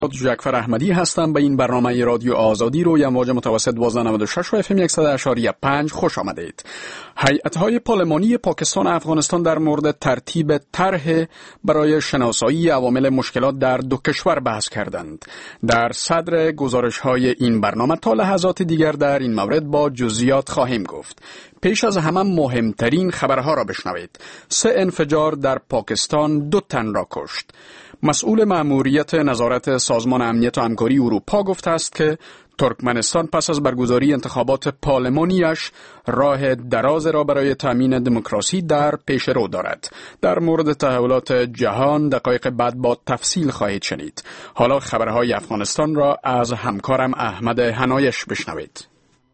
جعفر احمدی هستم. به این برنامه رادیو آزادی روی امواج متوسط 1296 و FM 100.5 خوش آمدید. هیئت‌های پارلمانی پاکستان و افغانستان در مورد ترتیب طرح برای شناسایی عوامل مشکلات در دو کشور بحث کردند. در صدر گزارش‌های این برنامه تا لحظات دیگر در این مورد با جزئیات خواهیم گفت. پیش از همه مهمترین خبرها را بشنوید. 3 انفجار در پاکستان 2 تن را کشت. مسئول مأموریت نظارت سازمان امنیت و همکاری اروپا گفته است که ترکمنستان پس از برگزاری انتخابات پارلمانیش راه دراز را برای تأمین دموکراسی در پیش رو دارد. در مورد تحولات جهان دقایق بعد با تفصیل خواهید شنید. حالا خبرهای افغانستان را از همکارم احمد حنایش بشنوید.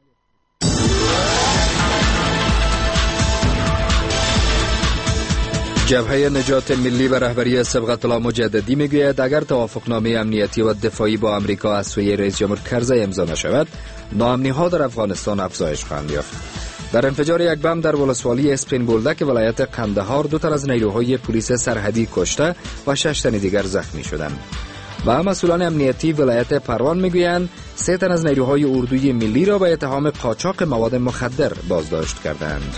جبهه نجات ملی به رهبری صبغت الله مجددی میگوید اگر توافقنامه امنیتی و دفاعی با آمریکا از سوی رئیس جمهور کرزی امضا نشود، ناامنی‌ها در افغانستان افزایش خواهند یافت. در انفجار یک بم در ولسوالی اسپین بولدک ولایت قندهار 2 تن از نیروهای پلیس سرحدی کشته و 6 تن دیگر زخمی شدند. و مسئولان امنیتی ولایت پروان میگویند 3 تن از نیروهای اردوی ملی را به اتهام قاچاق مواد مخدر بازداشت کردند.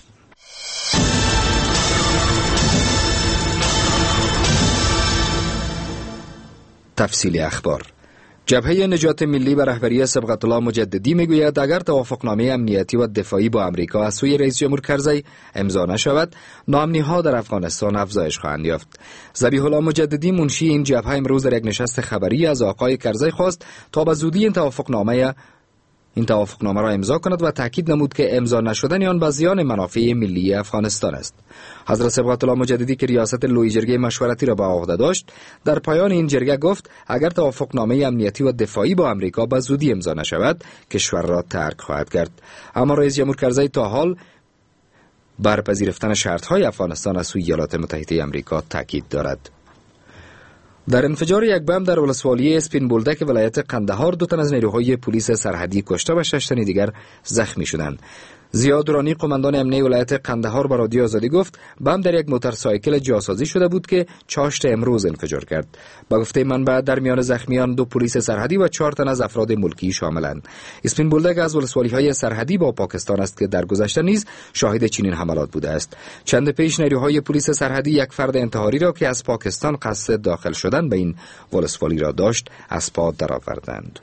تفصیل اخبار. جبهه نجات ملی به رهبری صبغت الله مجددی میگوید اگر توافقنامه امنیتی و دفاعی با آمریکا از سوی رئیس جمهور کرزی امضا نشود، ناامنی‌ها در افغانستان افزایش خواهند یافت. ذبیح الله مجددی منشی این جبهه امروز در یک نشست خبری از آقای کرزی خواست تا به زودی این توافقنامه را امضا کند و تاکید نمود که امضا نشدن آن به زیان منافع ملی افغانستان است. حضرت صبغت الله مجددی که ریاست لوی جرگه مشورتی را به عهده داشت، در پایان این جرگه گفت اگر توافقنامه امنیتی و دفاعی با آمریکا به زودی امضا نشود، کشور را ترک خواهد کرد. اما رئیس جمهور کرزی تا حال بر پذیرفتن شرط‌های افغانستان از سوی ایالات متحده آمریکا تاکید دارد. در انفجار یک بم در ولسوالی اسپین بولدک ولایت قندهار 2 تن از نیروهای پلیس سرحدی کشته و 6 تن دیگر زخمی شدند. ضیا درانی قماندان امنیتی ولایت قندهار به رادیو آزادی گفت بم در یک موتورسایکل جاسازی شده بود که چاشت امروز انفجار کرد. با گفته منبع در میان زخمیان 2 پلیس سرحدی و 4 تن از افراد ملکی شاملند. اسپین بولدک از ولسوالی‌های سرحدی با پاکستان است که در گذشته نیز شاهد چنین حملات بوده است. چند پیش نیروهای پلیس سرحدی یک فرد انتحاری را که از پاکستان قصد داخل شدن به این ولسوالی را داشت از پا درآوردند.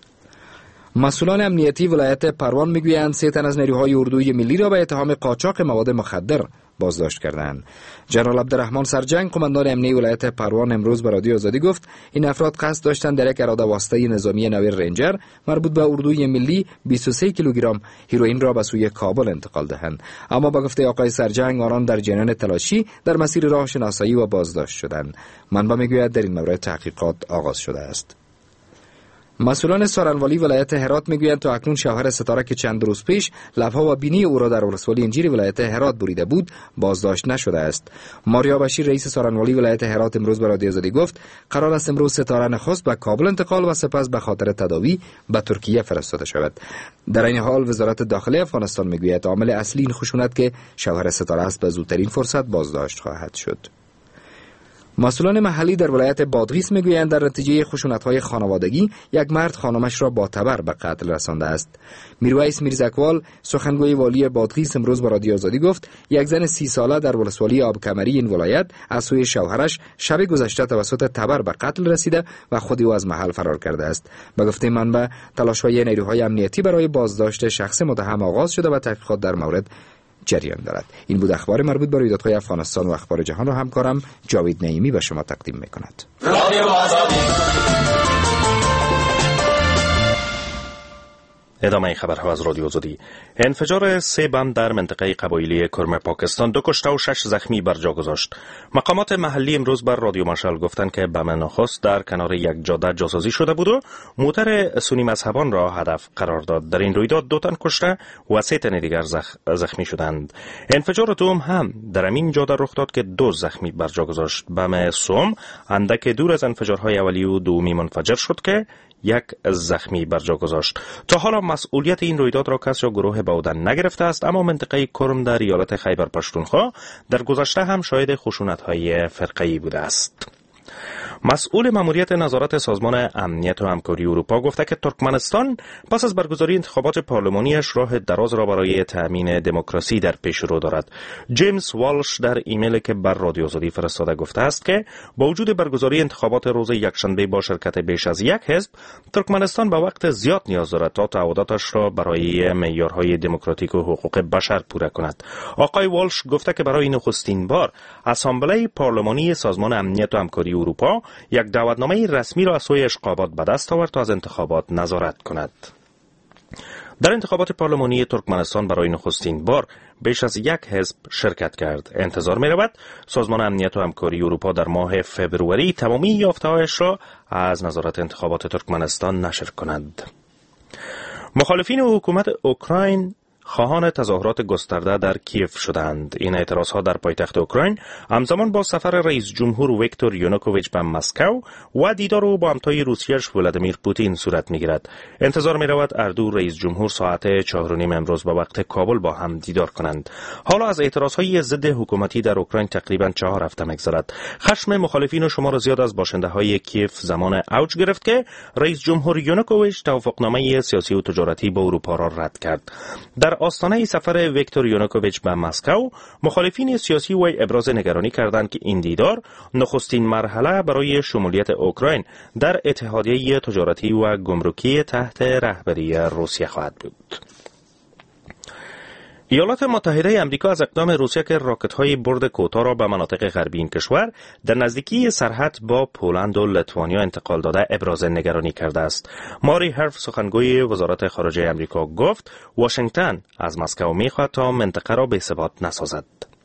مسئولان امنیتی ولایت پروان میگویند 3 تن از نیروهای اردوی ملی را به اتهام قاچاق مواد مخدر بازداشت کردند. جنرال عبدالرحمن سرجنگ قماندان امنیتی ولایت پروان امروز به رادیو آزادی گفت این افراد قصد داشتند در یک اراده واسطه نظامی نوع رنجر مربوط به اردوی ملی 23 کیلوگرم هیروئین را به سوی کابل انتقال دهند، اما با گفته آقای سرجنگ آنان در جریان تلاشی در مسیر راه شناسایی و بازداشت شدند. منبع میگوید در این مورد تحقیقات آغاز شده است. مسئولان سارنوالی ولایت هرات میگویند تا اکنون شوهر ستاره که چند روز پیش لبها و بینی او را در ولسوالی انجیری ولایت هرات بریده بود بازداشت نشده است. ماریا بشیر رئیس سارنوالی ولایت هرات امروز به رادیو آزادی گفت قرار است امروز ستاره نخست به کابل انتقال و سپس به خاطر تداوی به ترکیه فرستاده شود. در این حال وزارت داخلی افغانستان میگوید عامل اصلی این خشونت که شوهر ستاره است به زودترین فرصت بازداشت خواهد شد. مسئولان محلی در ولایت بادغیس میگویند در نتیجه خشونت‌های خانوادگی یک مرد خانمش را با تبر به قتل رسانده است. میرویس میرزکوال سخنگوی والی بادغیس امروز به رادیو آزادی گفت یک زن 30 ساله در ولسوالی آبکمری این ولایت از سوی شوهرش شب گذشته توسط تبر به قتل رسیده و خود او از محل فرار کرده است. به گفته منبع تلاش‌های نیروهای امنیتی برای بازداشت شخص متهم آغاز شده و تحقیقات در مورد جریان دارد. این بود اخبار مربوط به رویدادهای افغانستان و اخبار جهان را همکارم جاوید نعیمی به شما تقدیم می‌کند. ادامه این خبرها از رادیو آزادی. انفجار 3 بم در منطقه قبایلی کرم پاکستان 2 کشته و 6 زخمی بر جا گذاشت. مقامات محلی امروز بر رادیو مارشال گفتند که بم نخست در کنار یک جاده جاسازی شده بود و موتر سنی مذهبان را هدف قرار داد. در این رویداد 2 تن کشته و 3 تن دیگر زخمی شدند. انفجار دوم هم در همین جاده رخ داد که 2 زخمی بر جا گذاشت. بم سوم اندک دور از انفجارهای اولیه و دومی منفجر شد که 1 زخمی بر جا گذاشت. تا حالا مسئولیت این رویداد را کس یا گروه به عهده نگرفته است، اما منطقه کرم در ایالت خیبر پشتونخوا در گذشته هم شاهد خشونت‌های فرقه‌ای بوده است. مسئول ماموریت نظارت سازمان امنیت و همکاری اروپا گفته که ترکمنستان پس از برگزاری انتخابات پارلمانیش راه دراز را برای تأمین دموکراسی در پیش رو دارد. جیمز والش در ایمیلی که بر رادیو آزادی فرستاده گفته است که با وجود برگزاری انتخابات روز یکشنبه با شرکت بیش از یک حزب، ترکمنستان به وقت زیاد نیاز دارد تا تعهداتش را برای معیارهای دموکراتیک و حقوق بشر پوره کند. آقای والش گفته که برای نخستین بار اسامبله پارلمانی سازمان امنیت و همکاری اروپا یک دعوتنامه رسمی را از سوی اشقابات به دست آورد تا از انتخابات نظارت کند. در انتخابات پارلمانی ترکمنستان برای نخستین بار بیش از یک حزب شرکت کرد. انتظار می رود سازمان امنیت و همکاری اروپا در ماه فوریه تمامی یافته‌هایش را از نظارت انتخابات ترکمنستان نشر کند. مخالفین حکومت اوکراین خواهان تظاهرات گسترده در کیف شدند. این اعتراضها در پایتخت اوکراین همزمان با سفر رئیس جمهور ویکتور یانوکوویچ به مسکو و دیدار او با همتای روسیه‌اش ولادیمیر پوتین صورت می‌گیرد. انتظار می‌رود اردو رئیس جمهور ساعت 4:30 امروز به وقت کابل با هم دیدار کنند. حالا از اعتراضهای ضد حکومتی در اوکراین تقریباً 4 هفته می‌گذرد. خشم مخالفین شمار زیاد از باشنده‌های کیف زمان اوج گرفت که رئیس جمهور یانوکوویچ توافقنامه سیاسی و تجارتی با اروپا را رد کرد. در آستانه سفر ویکتور یانوکوویچ به مسکو، مخالفین سیاسی وی ابراز نگرانی کردند که این دیدار نخستین مرحله برای شمولیت اوکراین در اتحادیه تجارتی و گمرکی تحت رهبری روسیه خواهد بود. ایالات متحده آمریکا از اقدام روسیه که راکت‌های برد کوتاه را به مناطق غربی این کشور در نزدیکی سرحد با پولند و لیتوانیا انتقال داده ابراز نگرانی کرده است. ماری هرف سخنگوی وزارت خارجه آمریکا گفت واشنگتن از مسکو می‌خواهد تا منطقه را بی‌ثبات نسازد.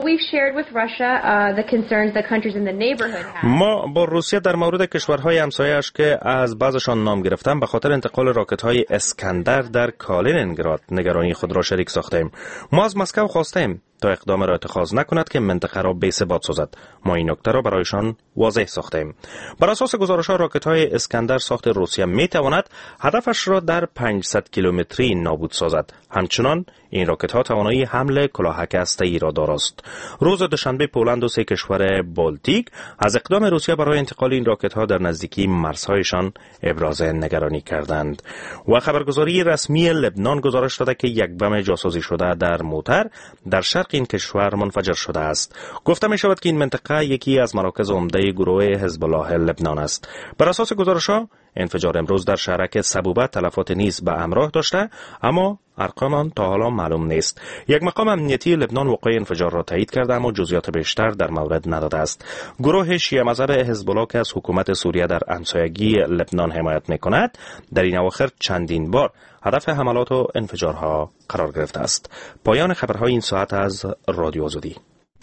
ما با روسیه در مورد کشورهای همسایه‌اش که از بعضشان نام گرفتن به خاطر انتقال راکت‌های اسکندر در کالینینگراد نگرانی خود را شریک ساختیم. ما از مسکو خواستیم تا اقدام را اتخاذ نکند که منطقه را بی‌ثبات سازد. ما این نکته را برایشان واضح ساختیم. بر اساس گزارش‌ها راکت‌های اسکندر ساخت روسیه می‌تواند هدفش را در 500 کیلومتری نابود سازد. همچنان این راکت‌ها توانایی حمل کلاهک هسته‌ای را دارند. روز دوشنبه پولند و 3 کشور بالتیک از اقدام روسیه برای انتقال این راکت‌ها در نزدیکی مرزهایشان ابراز نگرانی کردند. و خبرگزاری رسمی لبنان گزارش داده که یک بم جاسوسی شده در موتر در شرق این کشور منفجر شده است. گفته می شود که این منطقه یکی از مراکز عمده گروه حزب الله لبنان است. بر اساس گزارش‌ها انفجار امروز در شهرک سبوبه تلفات نیز به همراه داشته، اما ارقام آن تا حالا معلوم نیست. یک مقام امنیتی لبنان وقوع انفجار را تایید کرده اما جزئیات بیشتر در مورد نداده است. گروه شیعه مذهب حزب الله که از حکومت سوریه در همسایگی لبنان حمایت می‌کند، در این اواخر چندین بار هدف حملات و انفجارها قرار گرفته است. پایان خبرهای این ساعت از رادیو آزادی.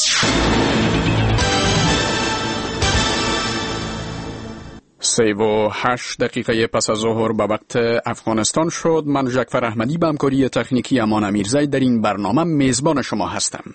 3:08 پس از ظهر به وقت افغانستان شد. من جعفر احمدی به همکاری تکنیکی امان امیرزی در این برنامه میزبان شما هستم.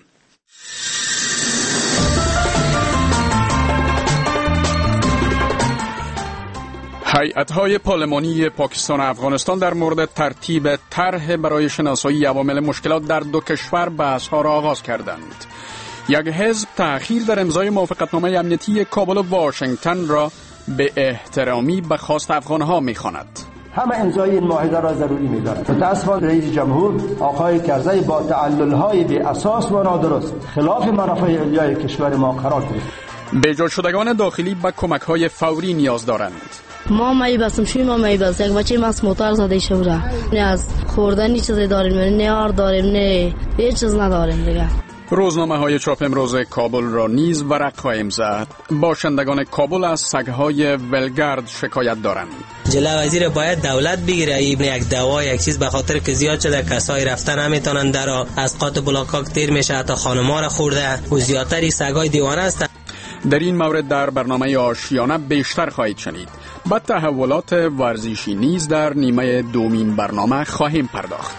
هیئت‌های پارلمانی پاکستان و افغانستان در مورد ترتیب طرح برای شناسایی عوامل مشکلات در دو کشور بحث‌ها را آغاز کردند. یک حزب تأخیر در امضای موافقتنامه امنیتی کابل و واشنگتن را به احترامی به خواست افغانها می‌خواند. همه امضای این معاهده را ضروری می‌دانند. متأسفانه رئیس جمهور آقای کرزی با تعلل‌های بی اساس و نادرست خلاف منافع علیه کشور ما قرار گرفت. بیجا شدگان داخلی به کمک‌های فوری نیاز دارند. ما میبستم شوی ما میبست یک بچه ماست موتور زده شوره، نه از خوردنی چیزی داریم، نه آرد داریم، نه هیچ چیز نداریم دیگه. روزنامه‌های چاپ امروز کابل را نیز ورق خواهیم زد. باشندگان کابل از سگ‌های ولگرد شکایت دارند. جلوه وزیر باید دولت بگیره این یک دوا یک چیز، به خاطر که زیاد شده کسایی رفتن نمیتونن در از قات بلاکاک تیر میشه، حتی خانم‌ها را خورده و زیادتری سگای دیوانه است. در این مورد در برنامه آشیانه بیشتر خواهید شنید. با تحولات ورزشی نیز در نیمه دومین برنامه خواهیم پرداخت.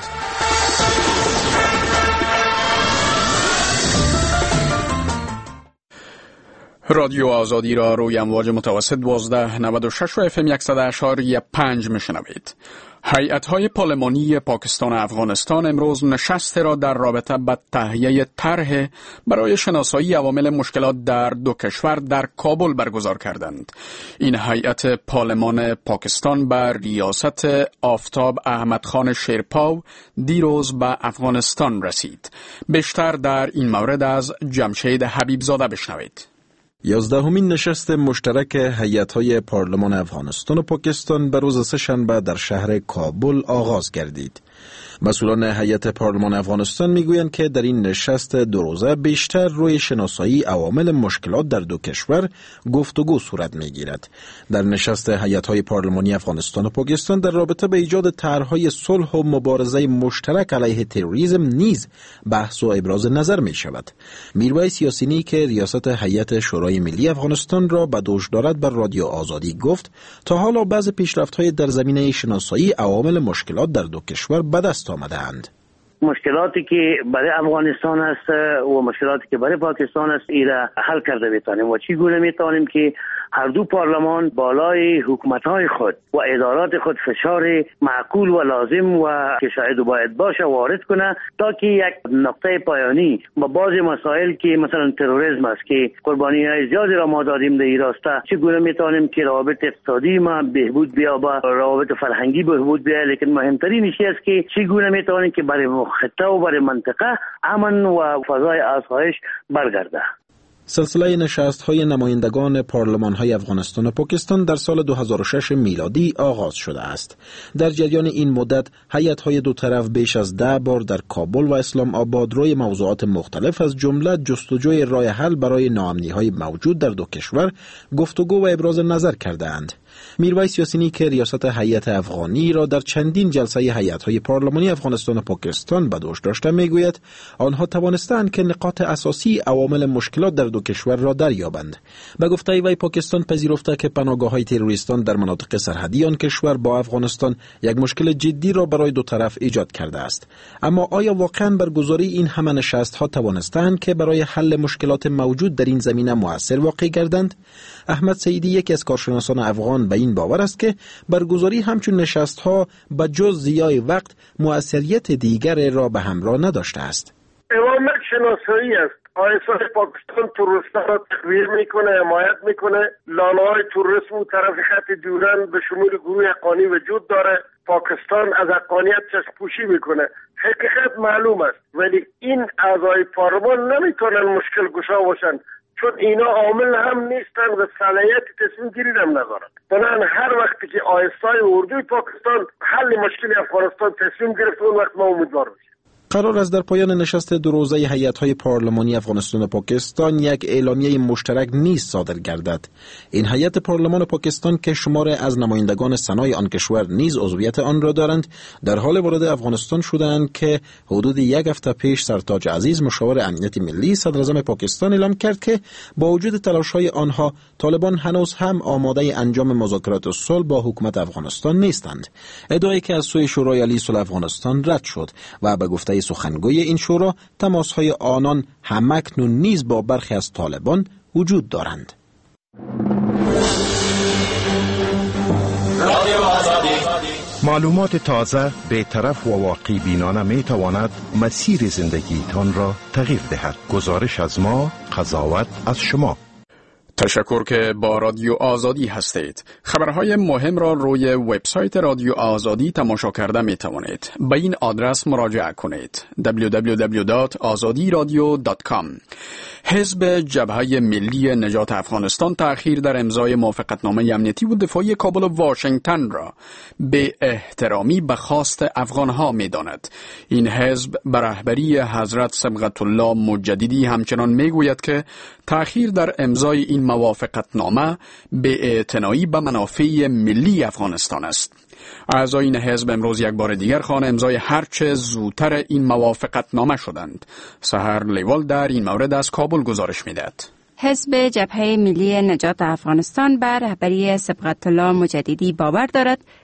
رادیو آزادی را روی امواج متوسط 1296 و FM 100.5 میشنوید. هیئت‌های پارلمانی پاکستان و افغانستان امروز نشست را در رابطه با تهیه طرح برای شناسایی عوامل مشکلات در دو کشور در کابل برگزار کردند. این هیئت پارلمان پاکستان بر ریاست آفتاب احمد خان شیرپاو دیروز به افغانستان رسید. بیشتر در این مورد از جمشید حبیبزاده بشنوید. 11مین نشست مشترک هیئت‌های پارلمان افغانستان و پاکستان به روز سه‌شنبه در شهر کابل آغاز گردید. مسئولان هیئت پارلمان افغانستان میگویند که در این نشست دو روزه بیشتر روی شناسایی عوامل مشکلات در دو کشور گفتگو صورت میگیرد. در نشست هیئت‌های پارلمانی افغانستان و پاکستان در رابطه به ایجاد طرح‌های صلح و مبارزه مشترک علیه تروریسم نیز بحث و ابراز نظر می شود. میرویس یاسینی که ریاست هیئت شورای ملی افغانستان را به دوش دارد بر رادیو آزادی گفت تا حالا بعض پیشرفت‌های در زمینه شناسایی عوامل مشکلات در دو کشور به دست آمده‌اند. مشکلاتی که برای افغانستان است و مشکلاتی که برای پاکستان است ایرا حل کرده میتونیم و چگونه میتونیم که هر دو پارلمان بالای حکومت‌های خود و ادارات خود فشار معقول و لازم و که شاید باید باشه وارد کنه تا که یک نقطه پایانی با بعضی مسائل که مثلا تروریسم است که قربانی‌های زیادی را ما دادیم در این راستا چگونه میتونیم که روابط اقتصادی ما بهبود بیابه، روابط فرهنگی بهبود بیابه، لیکن مهمترین چیز است که چگونه میتونیم که برای خطه و برای منطقه امن و فضای آسایش برگرده. سلسله نشست‌های نمایندگان پارلمان‌های افغانستان و پاکستان در سال 2006 میلادی آغاز شده است. در جریان این مدت هیئت‌های دو طرف بیش از 10 بار در کابل و اسلام آباد روی موضوعات مختلف از جمله جستجوی راه حل برای ناامنی‌های موجود در دو کشور گفتگو و ابراز نظر کرده‌اند. میرویس یاسینی که ریاست هیئت افغانی را در چندین جلسه هیئت‌های پارلمانی افغانستان و پاکستان به دوش داشته میگوید آنها توانستند که نقاط اساسی عوامل مشکلات در دو کشور را دریابند. به گفته وی پاکستان پذیرفته که پناهگاه‌های تروریستان در مناطق سرحدی آن کشور با افغانستان یک مشکل جدی را برای دو طرف ایجاد کرده است. اما آیا واقعاً برگزاری این همه نشست‌ها توانستند که برای حل مشکلات موجود در این زمینه مؤثر واقع گردند؟ احمد سعیدی یکی از کارشناسان افغان به این باور است که برگزاری همچون نشست‌ها به جز ضیاع وقت مؤثریت دیگر را به همراه نداشته است. عوامل شناسایی است. آیسای پاکستان تروریستان را تقویه میکنه، حمایت میکنه. لاله‌های تروریسم و طرف خط دیورن به شمول گروه حقانی وجود داره. پاکستان از حقانیت چشم‌پوشی میکنه. حقیقت معلوم است، ولی این اعضای پارلمان نمیتونن مشکل گشا باشن، چون اینا عامل هم نیستن و صلاحیت تصمیم گیری هم ندارن. بنابراین هر وقتی که آیسای اردوی پاکستان حل مشکل افغانستان تصمیم گرفت اون وقت ما امیدوار باشیم. قرار است در پایان نشست دو روزه هیئت‌های پارلمانی افغانستان و پاکستان یک اعلامیه مشترک نیز صادر گردد. این هیئت پارلمان پاکستان که شمار از نمایندگان سنای آن کشور نیز عضویت آن را دارند، در حال وارد افغانستان شدند که حدود یک هفته پیش سرتاج عزیز مشاور امنیت ملی صدراعظم پاکستان اعلام کرد که با وجود تلاش‌های آنها طالبان هنوز هم آماده انجام مذاکرات صلح با حکومت افغانستان نیستند. ادعایی که از سوی شورای عالی صلح افغانستان رد شد و به گفته سخنگوی این شورا تماس‌های آنان همکنون نیز با برخی از طالبان وجود دارند. معلومات تازه، بی‌طرف و واقع بینانه می تواند مسیر زندگیتان را تغییر دهد. گزارش از ما، قضاوت از شما. تشکر که با رادیو آزادی هستید. خبرهای مهم را روی وبسایت رادیو آزادی تماشا کرده می توانید. به این آدرس مراجعه کنید: www.azadiradio.com. حزب جبهه ملی نجات افغانستان تأخیر در امضای موافقتنامه امنیتی و دفاعی کابل و واشنگتن را به احترامی به خواست افغانها می داند. این حزب به رهبری حضرت صبغت الله مجددی همچنان می گوید که تأخیر در امضای این موافقتنامه بی‌اعتنایی به منافع ملی افغانستان است. اعضای این حزب امروز یک بار دیگر خواهان امضای هرچه زودتر این موافقتنامه شدند. سحر لیوال در این مورد از کابل گزارش می‌دهد. حزب جبهه ملی نجات افغانستان بر رهبری صبغت الله مجددی باور دارد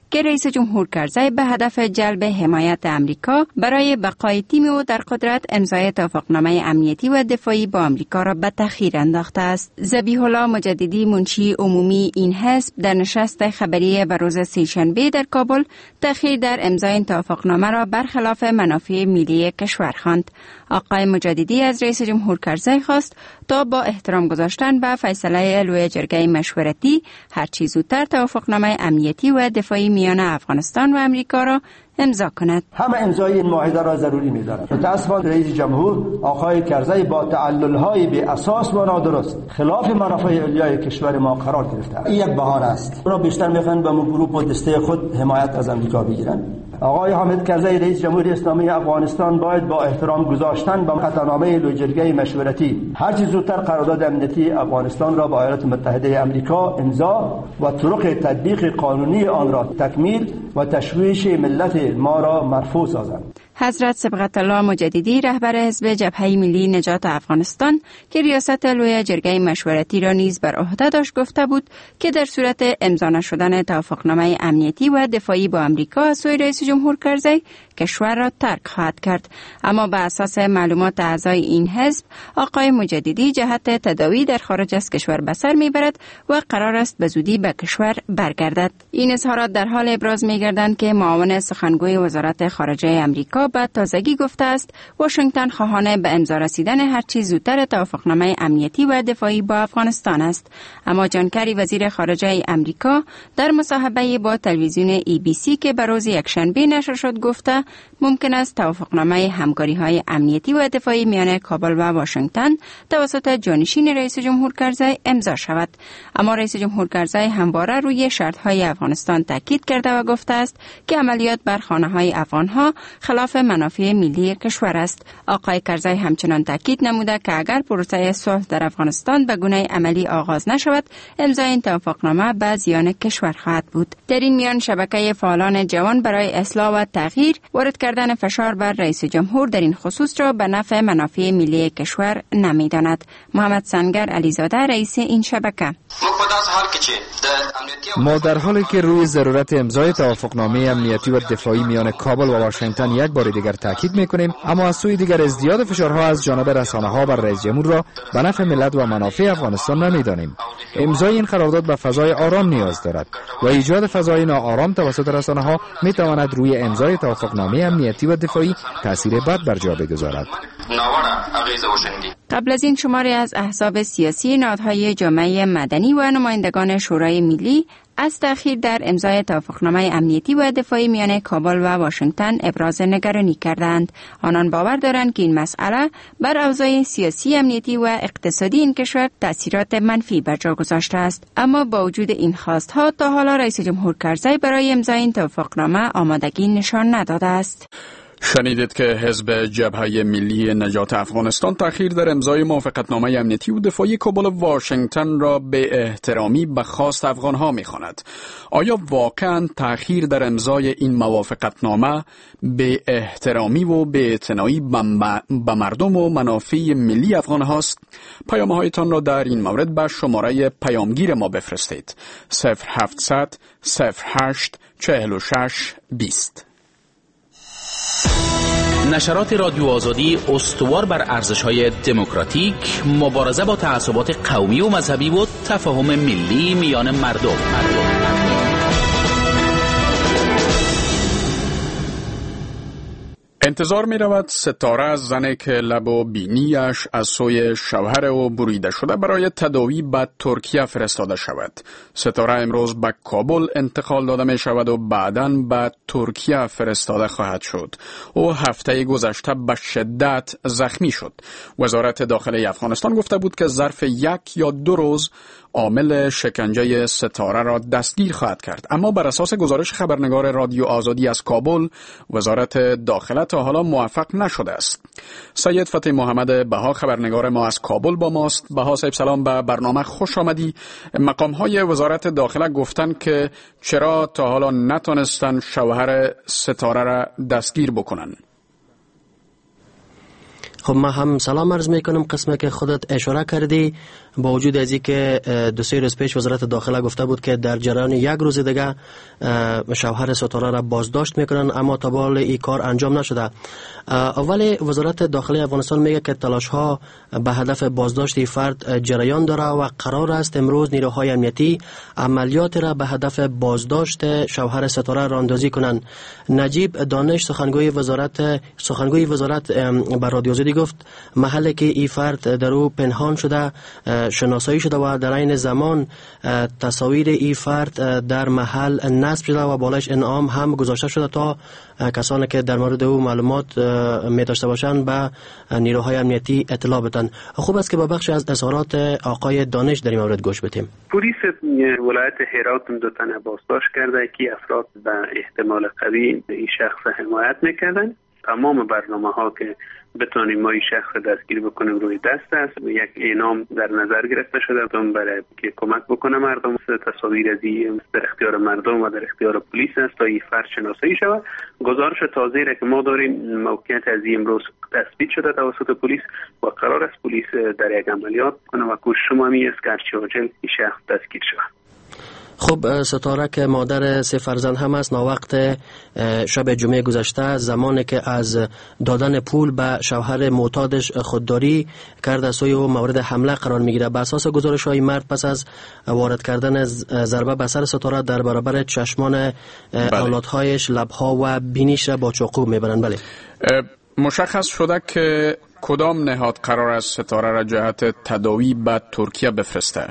که رئیس جمهور کرزی به هدف جلب حمایت امریکا برای بقای تیم او در قدرت امضای توافقنامه امنیتی و دفاعی با امریکا را به تأخیر انداخته است. ذبیح الله مجددی منشی عمومی این حزب در نشست خبری به روز سه‌شنبه در کابل تأخیر در امضای این توافقنامه را برخلاف منافع ملی کشور خواند. آقای مجددی از رئیس جمهور کرزی خواست تا با احترام گذاشتن به فیصله لوی جرگه مشورتی هرچی زودتر توافقنامه امنیتی و دفاعی میان افغانستان و امریکا را امضا کند. همه امضای این معاهده را ضروری می‌دانند. متأسفانه رئیس جمهور آقای کرزی با تعلل‌های بی اساس و نادرست خلاف منافع علیای کشور ما قرار گرفته. این یک بهانه است. اونا بیشتر می‌خواهند با گروه و دسته خود حمایت از امریکا بگیرند. آقای حامد کرزی رئیس جمهوری اسلامی افغانستان باید با احترام گذاشتن به قطعنامه لویجرگه مشورتی هرچه زودتر قرارداد امنیتی افغانستان را با ایالات متحده امریکا امضا و طرق تطبیق قانونی آن را تکمیل و تشویش ملت ما را مرفوع سازند. حضرت صبغت الله مجددی رهبر حزب جبهه ملی نجات افغانستان که ریاست لوی جرگه مشورتی را نیز بر عهده داشت گفته بود که در صورت امضا نشدن توافقنامه امنیتی و دفاعی با امریکا از سوی رئیس جمهور کرزی کشور را ترک خواهد کرد. اما بر اساس معلومات اعضای این حزب آقای مجددی جهت تداوی در خارج از کشور به سر میبرد و قرار است به زودی به کشور برگردد. این اظهارات در حال ابراز میگردند که معاون سخنگوی وزارت خارجه امریکا به تازگی گفته است واشنگتن خواهان به امضا رسیدن هر چیز زودتر توافقنامه امنیتی و دفاعی با افغانستان است. اما جانکاری وزیر خارجه امریکا در مصاحبه با تلویزیون ABC که به روز یکشنبه نشر شد گفته ممکن است توافقنامه همکاری‌های امنیتی و دفاعی میان کابل و واشنگتن توسط جانشین رئیس جمهور کرزی امضا شود. اما رئیس جمهور کرزی همواره روی شرط‌های افغانستان تاکید کرده و گفته است که عملیات بر خانه‌های افغان‌ها خلاف منافع ملی کشور است. آقای کرزی همچنان تاکید نموده که اگر پروسه صلح در افغانستان به گونه عملی آغاز نشود امضای این توافقنامه به زیان کشور خواهد بود. در این میان شبکه فعالان جوان برای اصلاح و تغییر وارد کردن فشار بر رئیس جمهور در این خصوص را به نفع منافع ملی کشور نمی‌داند. محمد سنگر علیزاده رئیس این شبکه: ما در حالی که روی ضرورت امضای توافقنامه امنیتی و دفاعی میان کابل و واشنگتن یک بار دیگر تاکید می‌کنیم، اما از سوی دیگر ازدیاد فشارها از جانب رسانه‌ها بر رئیس جمهور را به نفع ملت و منافع افغانستان نمی‌دانیم. امضای این قرارداد به فضای آرام نیاز دارد و ایجاد فضای ناآرام توسط رسانه‌ها می‌تواند روی امضای توافقنامه امنیتی و دفاعی تأثیر بد بر جا بگذارد. قبل از این شماری از احزاب سیاسی، نهادهای جامعه مدنی و نمایندگان شورای ملی از تأخیر در امضای توافقنامه امنیتی و دفاعی میان کابل و واشنگتن ابراز نگرانی کردند. آنان باور دارند که این مسئله بر اوضاع سیاسی، امنیتی و اقتصادی این کشور تأثیرات منفی بر جا گذاشته است. اما با وجود این خواستها تا حالا رئیس جمهور کرزی برای امضای این توافقنامه آمادگی نشان نداده است. شنیدید که حزب جبهه ملی نجات افغانستان تأخیر در امضای موافقتنامه امنیتی و دفاعی کابل و واشنگتن را به احترامی به خواست افغانها می‌خواند. آیا واقعاً تأخیر در امضای این موافقتنامه به احترامی و بی‌اعتنایی به مردم و منافع ملی افغان‌هاست؟ پیام‌هایتان را در این مورد به شماره پیامگیر ما بفرستید: 0700 08 46 20. نشرات رادیو آزادی استوار بر ارزش‌های دموکراتیک، مبارزه با تعصبات قومی و مذهبی و تفاهم ملی میان مردم. انتظار می رود ستاره زنی که لب و بینیش از سوی شوهر او بریده شده برای تداوی به ترکیه فرستاده شود. ستاره امروز به کابل انتقال داده می شود و بعداً به ترکیه فرستاده خواهد شد. او هفته گذشته به شدت زخمی شد. وزارت داخلی افغانستان گفته بود که ظرف 1 یا 2 روز عامل شکنجه ستاره را دستگیر خواهد کرد. اما بر اساس گزارش خبرنگار رادیو آزادی از کابل، وزارت داخله تا حالا موفق نشده است. سید فتح محمد بها خبرنگار ما از کابل با ماست. بها صاحب سلام، به برنامه خوش آمدی. مقام‌های وزارت داخله گفتن که چرا تا حالا نتونستن شوهر ستاره را دستگیر بکنن؟ خب ما هم سلام عرض میکنم. قسمه که خودت اشاره کردی، با وجود از اینکه 2-3 روز پیش وزارت داخله گفته بود که در جریان 1 روز دیگه شوهر ستاره را بازداشت میکنن، اما تا به حال این کار انجام نشده. ولی وزارت داخلی افغانستان میگه که تلاش ها به هدف بازداشت فرد جریان داره و قرار است امروز نیروهای امنیتی عملیات را به هدف بازداشت شوهر ستاره راندازی کنند. نجیب دانش سخنگوی وزارت بر رادیو آزادی گفت محلی که این فرد در او پنهان شده شناسایی شده و در این زمان تصاویر این فرد در محل نصب شده و بالایش انعام هم گذاشته شده تا کسانی که در مورد او معلومات می داشته باشند به نیروهای امنیتی اطلاع بدن. خوب است که با بخش از اظهارات آقای دانش در این مورد گوش بدیم. پلیس ولایت هرات 2 تن بازداشت کرده که افراد به احتمال قوی این شخص حمایت میکردن. تمام برنامه‌ها که بتونیم ما این شخص دستگیر بکنیم روی دست است. یک اعلام در نظر گرفته شده برای که کمک بکنه مردم. تصاویر از این در اختیار مردم و در اختیار پلیس است تا این فرد شناسایی شود. گزارش تازه‌ای را که ما داریم موقعیت از امروز تثبیت شده توسط پلیس و قرار است پلیس در یک عملیات کنه و کوشش ما است که هرچه عاجل این شخص دستگیر شود. خب ستاره که مادر 3 فرزند هم است، ناوقت شب جمعه گذشته زمانی که از دادن پول به شوهر معتادش خودداری کرده سوی او مورد حمله قرار میگیره. بر اساس گزارش‌های مرد پس از وارد کردن ضربه به سر ستاره در برابر چشمان اولادهایش لبها و بینیش را با چاقو میبرند. بله. مشخص شده که کدام نهاد قرار است ستاره را جهت تداوی به ترکیه بفرسته؟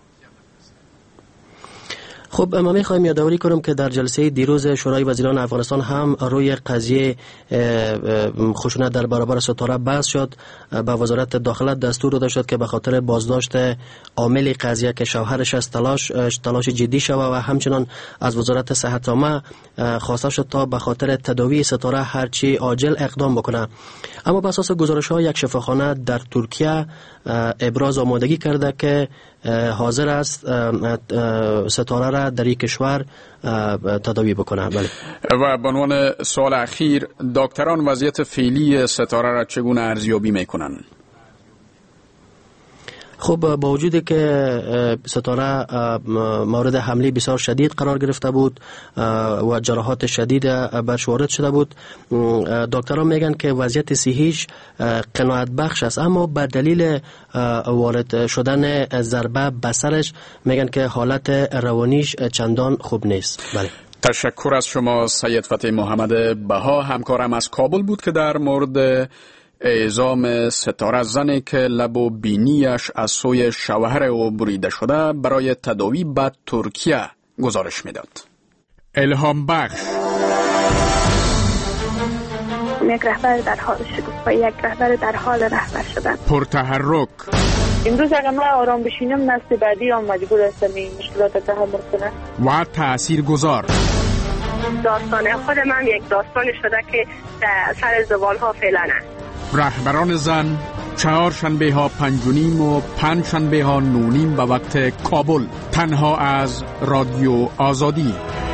خب ما میخوایم یادآوری کنم که در جلسه دیروز شورای وزیران افغانستان هم روی قضیه خشونت در برابر ستاره بحث شد. به وزارت داخله دستور داده شد که به خاطر بازداشت عامل قضیه که شوهرش از تلاش جدی شود و همچنان از وزارت صحت عامه خواسته شد تا به خاطر تداوی ستاره هرچی عاجل اقدام بکنه. اما به اساس گزارش‌ها یک شفاخانه در ترکیه ابراز آمادگی کرده که حاضر است ستاره را در این کشور تداوی بکنه. بله. و به عنوان سوال اخیر، دکتران وضعیت فعلی ستاره را چگونه ارزیابی میکنن؟ خب با وجودی که ستاره مورد حمله بسیار شدید قرار گرفته بود و جراحات شدید برش وارد شده بود، دکتران میگن که وضعیت صحیش قناعت بخش است، اما به دلیل وارد شدن ضربه به سرش میگن که حالت روانیش چندان خوب نیست. بله. تشکر از شما سید فتح محمد بها. همکارم از کابل بود که در مورد اعزام ستاره زنی که لب و بینیش از سوی شوهر او بریده شده برای تداوی به ترکیه گزارش میداد. الهام بخش. یک رهبر در حال شکوفایی، یک رهبر در حال رهبر شدن. پرتحرک. امروز اگر من آرام بشینم نسل بعدی هم مجبور هستم این مشکلات رو تحمل کنم. و تاثیرگذار. داستان خود من یک داستان شده که در سر زوال ها فعلا است. رهبران زن 4 شنبه ها 5:30 و 5 شنبه ها 9:30 به وقت کابل، تنها از رادیو آزادی.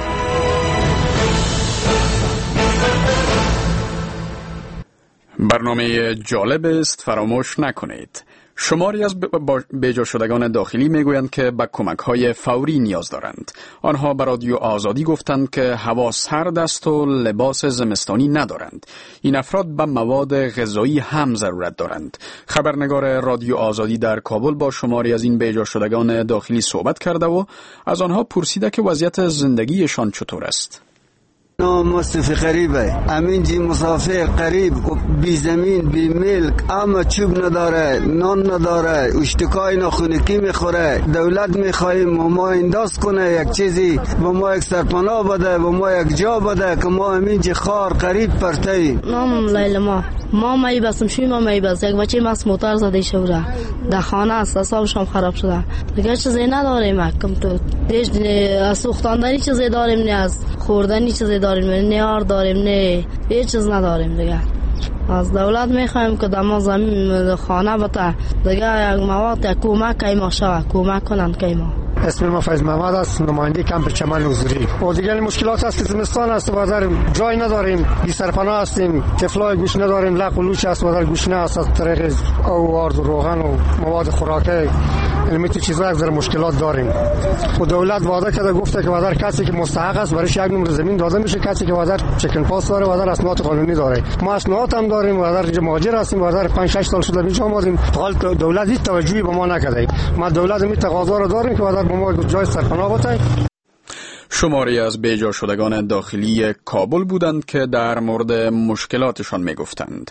برنامه جالب است، فراموش نکنید. شماری از بیجا شدگان داخلی میگویند که به کمک‌های فوری نیاز دارند. آنها به رادیو آزادی گفتند که هوا سرد است و لباس زمستانی ندارند. این افراد به مواد غذایی هم ضرورت دارند. خبرنگار رادیو آزادی در کابل با شماری از این بیجا شدگان داخلی صحبت کرده و از آنها پرسیده که وضعیت زندگیشان چطور است. نام مصطفی قریبه، امین جی مسافر قریب، بی زمین بی ملک، اما چوب نداره، نان نداره، اشتکای ناخونکی میخوره. دولت میخواهیم ما انداز کنه یک چیزی، با ما یک سرپناه بده، با ما یک جا بده که ما امین جی خار قریب پرتاییم. نام لیلا ما مایی بستم شوی ما مایی بست یک بچه مست موتر زده شوره در خانه است، اصابشم خراب شده دیگه چیزی نداریم. کم تو دیش از سوختاندنی چیزی داریم، نه از خوردنی چیزی داریم، نه نیار داریم، نه هیچ چیز نداریم دیگه. از دولت میخوایم که دما زمین خانه بته دیگه یک مواد یک کمک که ما شود کمک کنند که ما. اسم ما فیض محمد است، نماینده کمپ چمن حضوری. و دیگه مشکلات است که زمستان است و در جای نداریم، بی سرپناه هستیم، طفلای گوش نداریم، لق و لوچ است و در گوش نه است از طریق آورد و روغن و مواد خوراکی نمیت چیزا یک ذره مشکلات داریم. و دولت وعده کرده گفته که وادر کسی که مستحق است برایش یک نمره زمین داده میشه، کسی که وادر چکن پاس داره، وادر اسناد قانونی داره. ما اسناد هم داریم، وادر مهاجر هستیم، وادر 5 6 سال شده اینجا اومدیم. حال دولت هیچ توجهی به ما نکرده. ما دولت می تقاضا رو داریم که وادر به ما جای سرپناه بده. شماری از بیجا شدگان داخلی کابل بودند که در مورد مشکلاتشان می گفتند.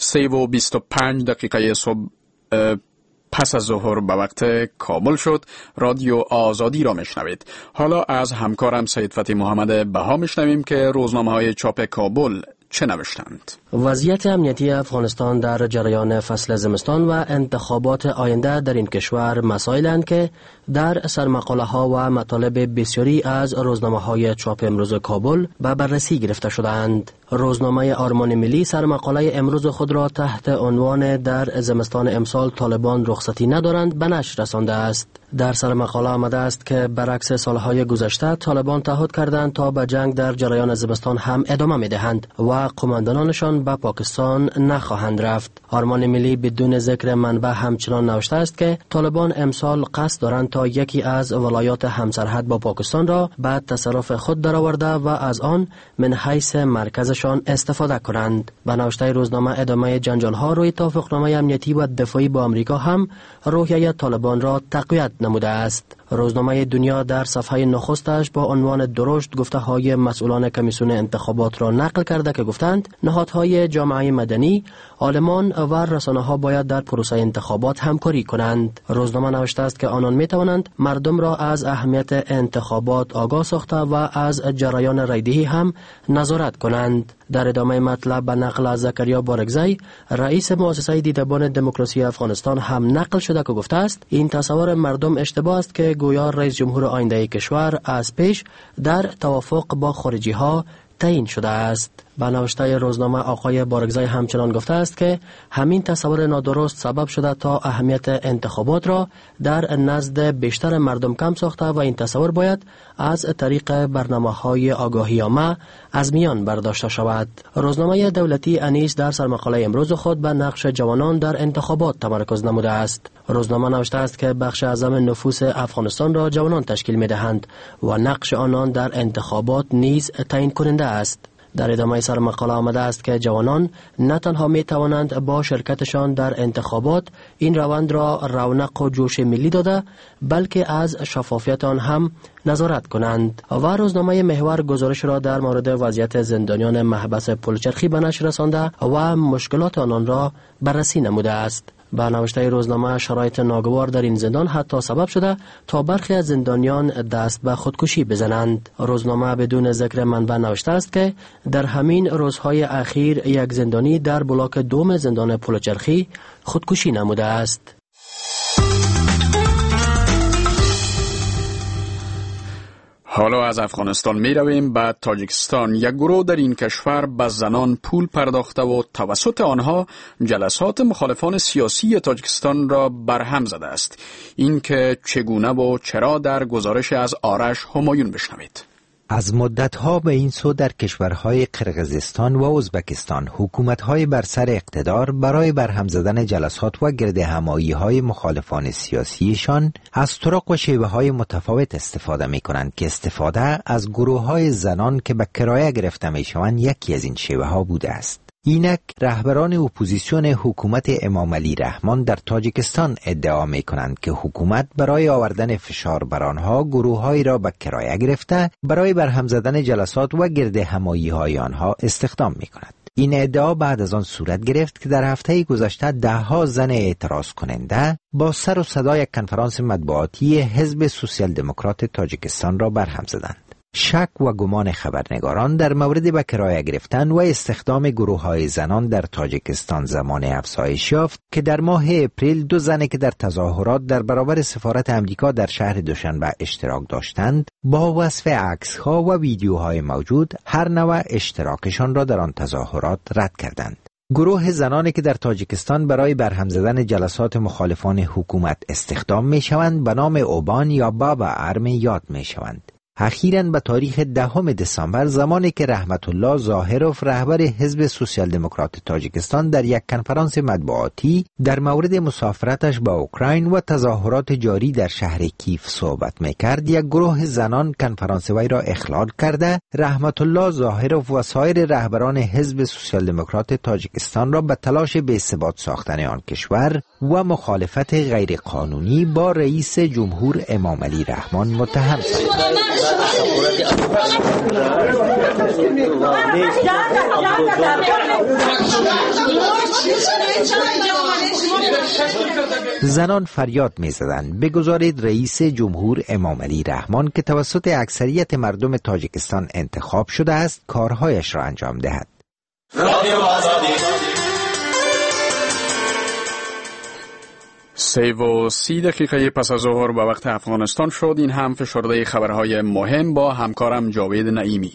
3:25 صبح پس از ظهر به وقت کابل شد. رادیو آزادی را میشنوید. حالا از همکارم سید فتحی محمد بها میشنویم که روزنامه‌های چاپ کابل چه نوشتند. وضعیت امنیتی افغانستان در جریان فصل زمستان و انتخابات آینده در این کشور مسائلند که در سرمقاله ها و مطالب بسیاری از روزنامه های چاپ امروز کابل به بررسی گرفته شدند. روزنامه آرمان ملی سرمقاله امروز خود را تحت عنوان در زمستان امسال طالبان رخصتی ندارند به نشر رسانده است. در سرمقاله آمده است که برعکس سالهای گذشته طالبان تعهد کردند تا به جنگ در جریان زمستان هم ادامه می‌دهند و قماندانانشان به پاکستان نخواهند رفت. آرمان ملی بدون ذکر منبع همچنان نوشته است که طالبان امسال قصد دارند تا یکی از ولایات همسرحد با پاکستان را به تصرف خود درآورده و از آن من حیث مرکزشان استفاده کنند. به نوشته روزنامه ادامه جنجال‌ها روی توافقنامه امنیتی و دفاعی با آمریکا هم روحیه طالبان را تقویت نموده است. روزنامه دنیا در صفحه نخستش با عنوان درشت گفته های مسئولان کمیسیون انتخابات را نقل کرده که گفتند نهادهای جامعه مدنی، عالمان و رسانه‌ها باید در پروسه انتخابات همکاری کنند. روزنامه نوشته است که آنان می توانند مردم را از اهمیت انتخابات آگاه ساخته و از جریان رایدهی هم نظارت کنند. در ادامه مطلب به نقل از زکریا بارگزی رئیس مؤسسه دیدبان دموکراسی افغانستان هم نقل شده که گفته است این تصور مردم اشتباه است که گویا رئیس جمهور آینده کشور از پیش در توافق با خارجی ها تعیین شده است. به نوشته روزنامه آقای بارگزی همچنان گفته است که همین تصور نادرست سبب شده تا اهمیت انتخابات را در نزد بیشتر مردم کم ساخته و این تصور باید از طریق برنامه‌های آگاهی عامه از میان برداشته شود. روزنامه دولتی انیس در سرمقاله امروز خود به نقش جوانان در انتخابات تمرکز نموده است. روزنامه نوشته است که بخش اعظم نفوس افغانستان را جوانان تشکیل می‌دهند و نقش آنان در انتخابات نیز تعیین کننده است. در ادامه سرمقاله آمده است که جوانان نه تنها می توانند با شرکتشان در انتخابات این روند را رونق و جوش ملی داده بلکه از شفافیت آن هم نظارت کنند. و روزنامه محور گزارش را در مورد وضعیت زندانیان محبس پلچرخی به نشر رسانده و مشکلات آنان را بررسی نموده است. به نوشته روزنامه شرایط ناگوار در این زندان حتی سبب شده تا برخی از زندانیان دست به خودکشی بزنند. روزنامه بدون ذکر منبع نوشته است که در همین روزهای اخیر یک زندانی در بلاک دوم زندان پلچرخی خودکشی نموده است. حالا از افغانستان می رویم به تاجیکستان. یک گروه در این کشور به زنان پول پرداخته و توسط آنها جلسات مخالفان سیاسی تاجیکستان را برهم زده است. این که چگونه و چرا در گزارش از آرش همایون بشنوید. از مدتها به این سو در کشورهای قرقیزستان و ازبکستان حکومتهای بر سر اقتدار برای برهم زدن جلسات و گرد همایی‌های مخالفان سیاسیشان از طرق و شیوه‌های متفاوت استفاده می‌کنند که استفاده از گروه‌های زنان که به کرایه گرفته می‌شوند یکی از این شیوه‌ها بوده است. اینک رهبران اپوزیسیون حکومت امام علی رحمان در تاجیکستان ادعا می کنند که حکومت برای آوردن فشار بر آنها گروه‌هایی را به کرایه گرفته برای برهم زدن جلسات و گرد همایی‌های آنها استخدام می کند. این ادعا بعد از آن صورت گرفت که در هفته گذشته ده‌ها زن اعتراض کننده با سر و صدای یک کنفرانس مطبوعاتی حزب سوسیال دموکرات تاجیکستان را برهم زدند. شک و گمان خبرنگاران در مورد به کرایه گرفتن و استخدام گروه‌های زنان در تاجیکستان زمان افزایش یافت که در ماه اپریل 2 زن که در تظاهرات در برابر سفارت امریکا در شهر دوشنبه اشتراک داشتند با وصف عکس‌ها و ویدیوهای موجود هر نوع اشتراکشان را در آن تظاهرات رد کردند. گروه زنانی که در تاجیکستان برای برهم زدن جلسات مخالفان حکومت استخدام می‌شوند به نام اوبان یا بابا ارم یاد می‌شوند. اخیراً به تاریخ 10 دسامبر زمانی که رحمت الله ظاهروف رهبر حزب سوسیال دموکرات تاجیکستان در یک کنفرانس مطبوعاتی در مورد مسافرتش به اوکراین و تظاهرات جاری در شهر کیف صحبت میکرد، یک گروه زنان کنفرانس وی را اخلال کرده رحمت الله ظاهروف و سایر رهبران حزب سوسیال دموکرات تاجیکستان را به تلاش بی‌ثبات ساختن آن کشور و مخالفت غیرقانونی با رئیس جمهور امام علی رحمان متهم ساختند. زنان فریاد می‌زدند بگذارید رئیس جمهور امام علی رحمان که توسط اکثریت مردم تاجیکستان انتخاب شده است کارهایش را انجام دهد. 3:30 پس از ظهر به وقت افغانستان شد. این هم فشرده خبرهای مهم با همکارم جاوید نعیمی.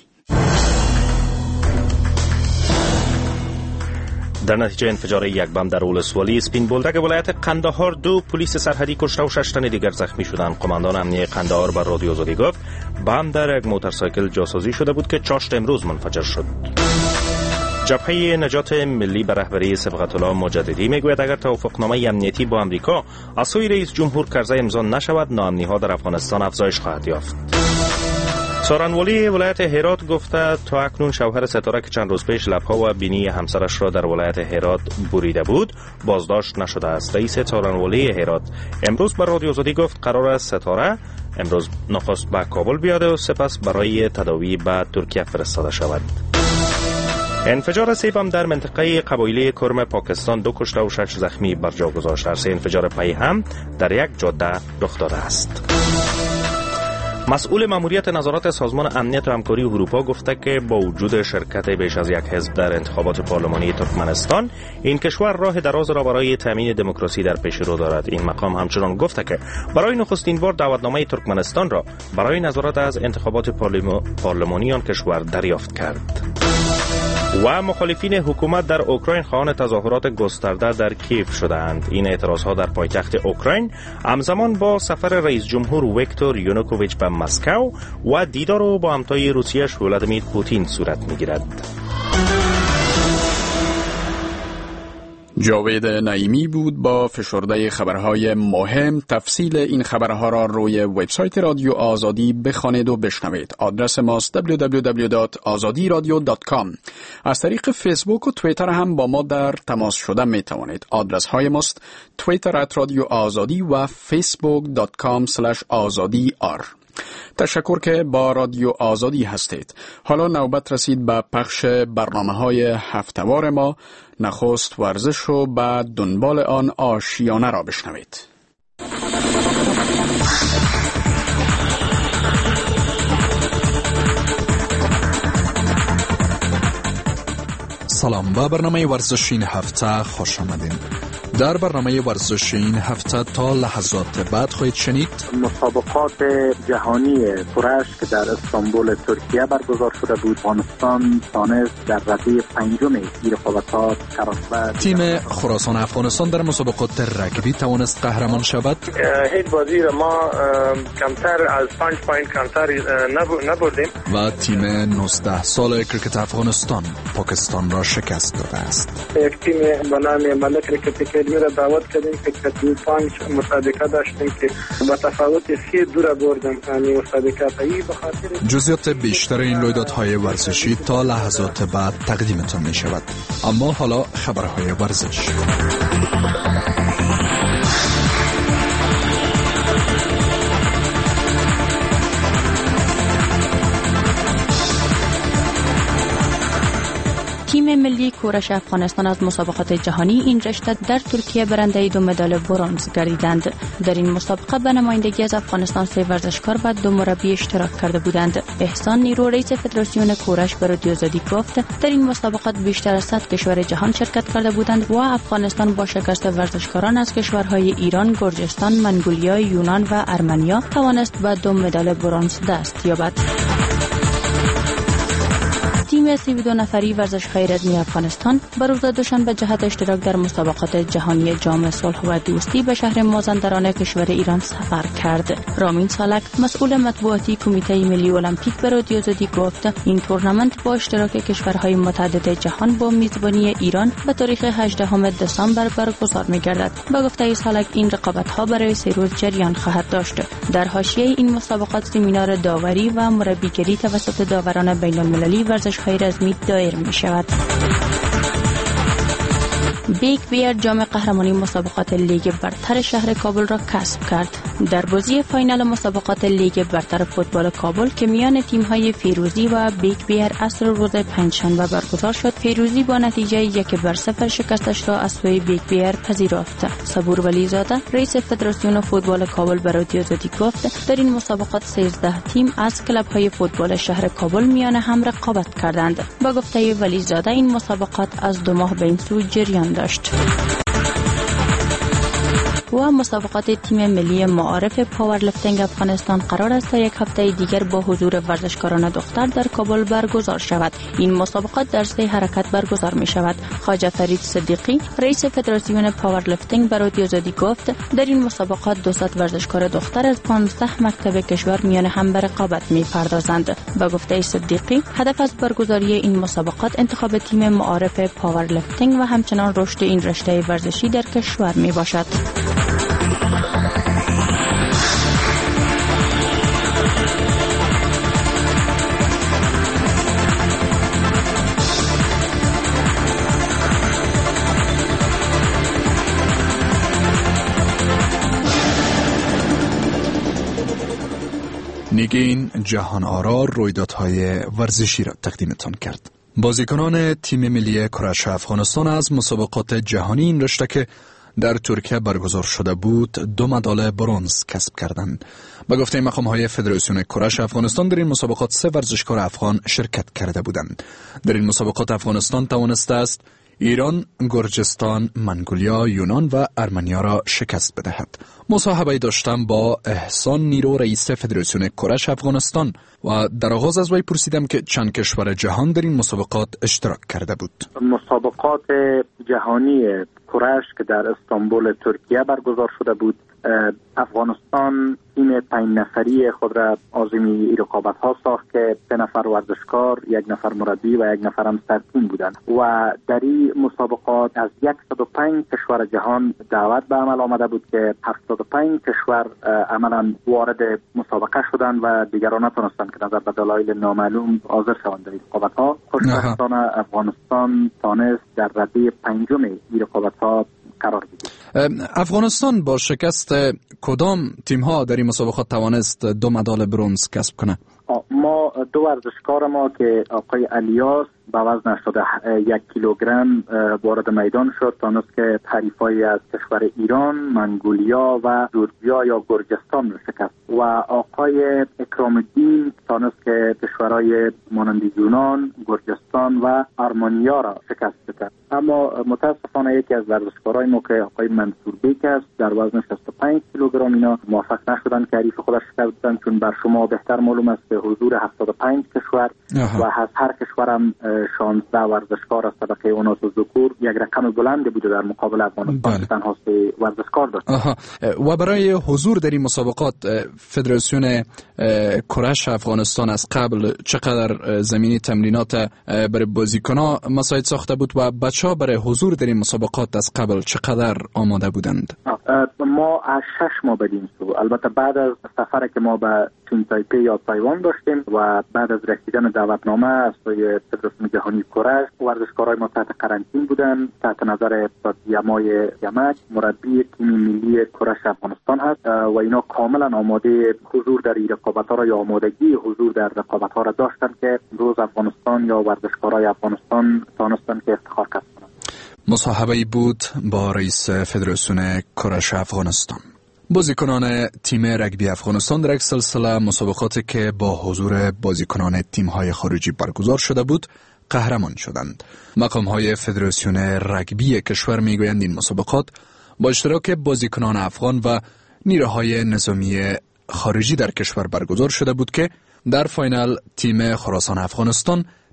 در نتیجه انفجار یک بم در اولسوالی اسپین بولدک ولایت قندهار 2 پلیس سرحدی کشته و 6 تن دیگر زخمی شدند. قماندان امنیه قندهار بر رادیو آزادی گفت بم در یک موتورسایکل جاسازی شده بود که چاشت امروز منفجر شد. جبهه نجات ملی به رهبری صبغت الله مجددی میگوید اگر توافقنامه امنیتی با امریکا از سوی رئیس جمهور کرزی امضا نشود ناامنی‌ها در افغانستان افزایش خواهد یافت. سارنوالی ولایت هرات گفته تا اکنون شوهر ستاره که چند روز پیش لب‌ها و بینی همسرش را در ولایت هرات بریده بود بازداشت نشده است. رئیس سارنوالی هرات امروز بر رادیو آزادی گفت قرار است ستاره امروز نخست به کابل بیاد و سپس برای تداوی به ترکیه فرستاده شود. انفجار 3 بم در منطقه قبایلی کرم پاکستان 2 کشته و 6 زخمی بر جا گذاشت. هر 3 انفجار پی هم در یک جاده رخ داده است. مسئول ماموریت نظارت سازمان امنیت و همکاری اروپا گفته که با وجود شرکت بیش از یک حزب در انتخابات پارلمانی ترکمنستان این کشور راه دراز را برای تامین دموکراسی در پیش رو دارد. این مقام همچنان گفته که برای نخستین بار دعوتنامه ترکمنستان را برای نظارت از انتخابات پارلمانی آن کشور دریافت کرد. و مخالفین حکومت در اوکراین خواهان تظاهرات گسترده در کیف شدند. این اعتراضها در پایتخت اوکراین همزمان با سفر رئیس جمهور ویکتور یانوکوویچ به مسکو و دیدار با همتای روسیه ولادیمیر پوتین صورت می‌گیرد. جاوید نعیمی بود با فشرده خبرهای مهم. تفصیل این خبرها را روی وبسایت رادیو آزادی بخوانید و بشنوید. آدرس ماست www.azadiradio.com. از طریق فیسبوک و توییتر هم با ما در تماس شدن می توانید. آدرس های ماست twitter@رادیو آزادی و facebook.com/azadiyar. تشکر که با رادیو آزادی هستید. حالا نوبت رسید به پخش برنامه‌های هفته‌وار ما. نخست ورزش و بعد دنبال آن آشیانه را بشنوید. سلام، به برنامه ورزش این هفته خوش آمدین. در برنامه ورزش این هفته تا لحظات بعد خواهید شنید مسابقات جهانی کورش که در استانبول ترکیه برگزار شده بود. افغانستان تانست در رده 5 این رقابت‌ها قرار. تیم خراسان افغانستان در مسابقات رگبی توانست قهرمان شود. هیچ بازی را ما کمتر از 5 پوینت کمتر نبردیم. و تیم 19 ساله کرکت افغانستان پاکستان را شکست داده است. یک تیم به نام ملک کرکت اکادمی را دعوت کردیم که 5 مسابقه داشتیم که با تفاوت 3-2 را بردیم. یعنی مسابقه پایی به خاطر جزئیات بیشتر این رویدادهای ورزشی تا لحظات بعد تقدیمتان می شود. اما حالا خبرهای ورزش. تیم ملی کورش افغانستان از مسابقات جهانی این رشته در ترکیه برنده 2 مدال برنز گردیدند. در این مسابقه به نمایندگی از افغانستان 3 ورزشکار و 2 مربی اشتراک کرده بودند. احسان نیرو رئیس فدراسیون کورش به رادیو آزادی گفت در این مسابقات بیشتر از 100 کشور جهان شرکت کرده بودند و افغانستان با شکست ورزشکاران از کشورهای ایران، گرجستان، منگولیا، یونان و ارمنیا توانست به 2 مدال برنز دست یابد. تیم تیم 32 نفری ورزش‌های رزمی افغانستان به روز دوشنبه جهت اشتراک در مسابقات جهانی جام صلح و دوستی به شهر مازندران کشور ایران سفر کرد. رامین سالک مسئول مطبوعاتی کمیته ملی المپیک به رادیو آزادی گفت این تورنمنت با اشتراک کشورهای متعدد جهان با میزبانی ایران به تاریخ 18 دسامبر برگزار می‌گردد. با گفته سالک این رقابت‌ها برای 3 روز جریان خواهد داشت. در حاشیه این مسابقات سمینار داوری و مربیگری توسط داوران بین‌المللی ورزش‌های رزمی دایر می‌شود. بیگ بیر جام قهرمانی مسابقات لیگ برتر شهر کابل را کسب کرد. در بازی فاینال مسابقات لیگ برتر فوتبال کابل که میان تیم‌های فیروزی و بیگ بیر عصر روز پنجشنبه برگزار شد، فیروزی با نتیجه 1-0 شکستش را از سوی بیگ بیر پذیرفت. صبور ولیزاده رئیس فدراسیون فوتبال کابل به رادیو آزادی گفت در این مسابقات 13 تیم از کلب‌های فوتبال شهر کابل میان هم رقابت کردند. با گفته ولیزاده این مسابقات از 2 ماه به این سو جریان داشت. و مسابقات تیم ملی معارف پاورلیفتینگ افغانستان قرار است تا یک هفته دیگر با حضور ورزشکاران دختر در کابل برگزار شود. این مسابقات در 3 حرکت برگزار می شود. خواجه فرید صدیقی رئیس فدراسیون پاورلیفتینگ به رادیو آزادی گفت در این مسابقات 200 ورزشکار دختر از 15 مکتب کشور میان هم به رقابت می پردازند. با گفته صدیقی هدف از برگزاری این مسابقات انتخاب تیم معارف پاورلیفتینگ و همچنان رشد این رشته ورزشی در کشور می باشد. نیگین جهان آرا رویدادهای ورزشی را تقدیمتان کرد. بازیکنان تیم ملی کرش افغانستان از مسابقات جهانی این رشته که در ترکیه برگزار شده بود 2 مدال برنز کسب کردند. به گفته مقام‌های فدراسیون کرش افغانستان در این مسابقات 3 ورزشکار افغان شرکت کرده بودند. در این مسابقات افغانستان توانسته است ایران، گرجستان، منگولیا، یونان و ارمنیا را شکست بدهد. مصاحبه داشتم با احسان نیرو رئیس فدراسیون کرش افغانستان و در آغاز از وی پرسیدم که چند کشور جهان در این مسابقات اشتراک کرده بود. مسابقات جهانی کرش که در استانبول ترکیه برگزار شده بود، افغانستان تیم 5 نفری خود را عازم رقابت ها ساخت که 3 نفر ورزشکار، 1 نفر مربی و 1 نفر هم سرتیم بودند و در این مسابقات از 105 کشور جهان دعوت به عمل آمده بود که 75 کشور عملا وارد مسابقه شدند و دیگران نتونستند که نظر به دلایل نامعلوم حاضر شوند در این رقابت ها. خوشبختانه افغانستان تانست در رده 5 این رقابت ها قرار بگیرد. افغانستان با شکست کدام تیم ها در این مسابقات توانست 2 مدال برنز کسب کنه؟ ما 2 ورزشکار ما که آقای الیاس با وزن 1 کیلوگرم وارد میدان شد، تانست که حریفای از کشور ایران، منگولیا و جورجیا یا گرجستان شکست و آقای اکرام الدین تانست که کشورهای مانند یونان، گرجستان و ارمنیا را شکست بده. اما متاسفانه یکی از ورزشکارای ما که آقای منصور بیک است در وزن 65 کیلوگرم اینا موفق نشدن که حریف خودش شکست بدن، چون بر شما بهتر معلوم است که حضور 75 کشور و از هر کشورم 16 ورزشکار از طبقه اوناث و ذکور یک رقم بلندی بوده در مقابل افغانستان تنها 3 ورزشکار داشت. و برای حضور در این مسابقات فدراسیون کرش افغانستان از قبل چقدر زمینی تمرینات برای بازیکنان مساعد ساخته بود و بچه‌ها برای حضور در این مسابقات از قبل چقدر آماده بودند؟ ما از 6 ماه بدیم سو، البته بعد از سفر که ما به چین تایپه یا تایوان داشتیم و بعد از رسیدن دعوتنامه از سوی فدراسیون جهانی کرش، ورزشکارای ما تحت قرنطینه بودن تحت نظر یمای یمک مربی تیم ملی کرش افغانستان هست و اینا کاملا آماده حضور در این رقابت‌ها را یا آمادگی حضور در رقابت‌ها را داشتن که روز افغانستان یا ورزشکارای افغانستان تونستن که افتخار کسب کنند. مصاحبه‌ای بود با رئیس فدراسیون کرش افغانستان. بازیکنان تیم رگبی افغانستان در یک سلسله مسابقاتی که با حضور بازیکنان تیم‌های خارجی برگزار شده بود قهرمان شدند. مقام‌های فدراسیون رگبی کشور می‌گویند این مسابقات با اشتراک بازیکنان افغان و نیروهای نظامی خارجی در کشور برگزار شده بود که در فاینال تیم خراسان افغانستان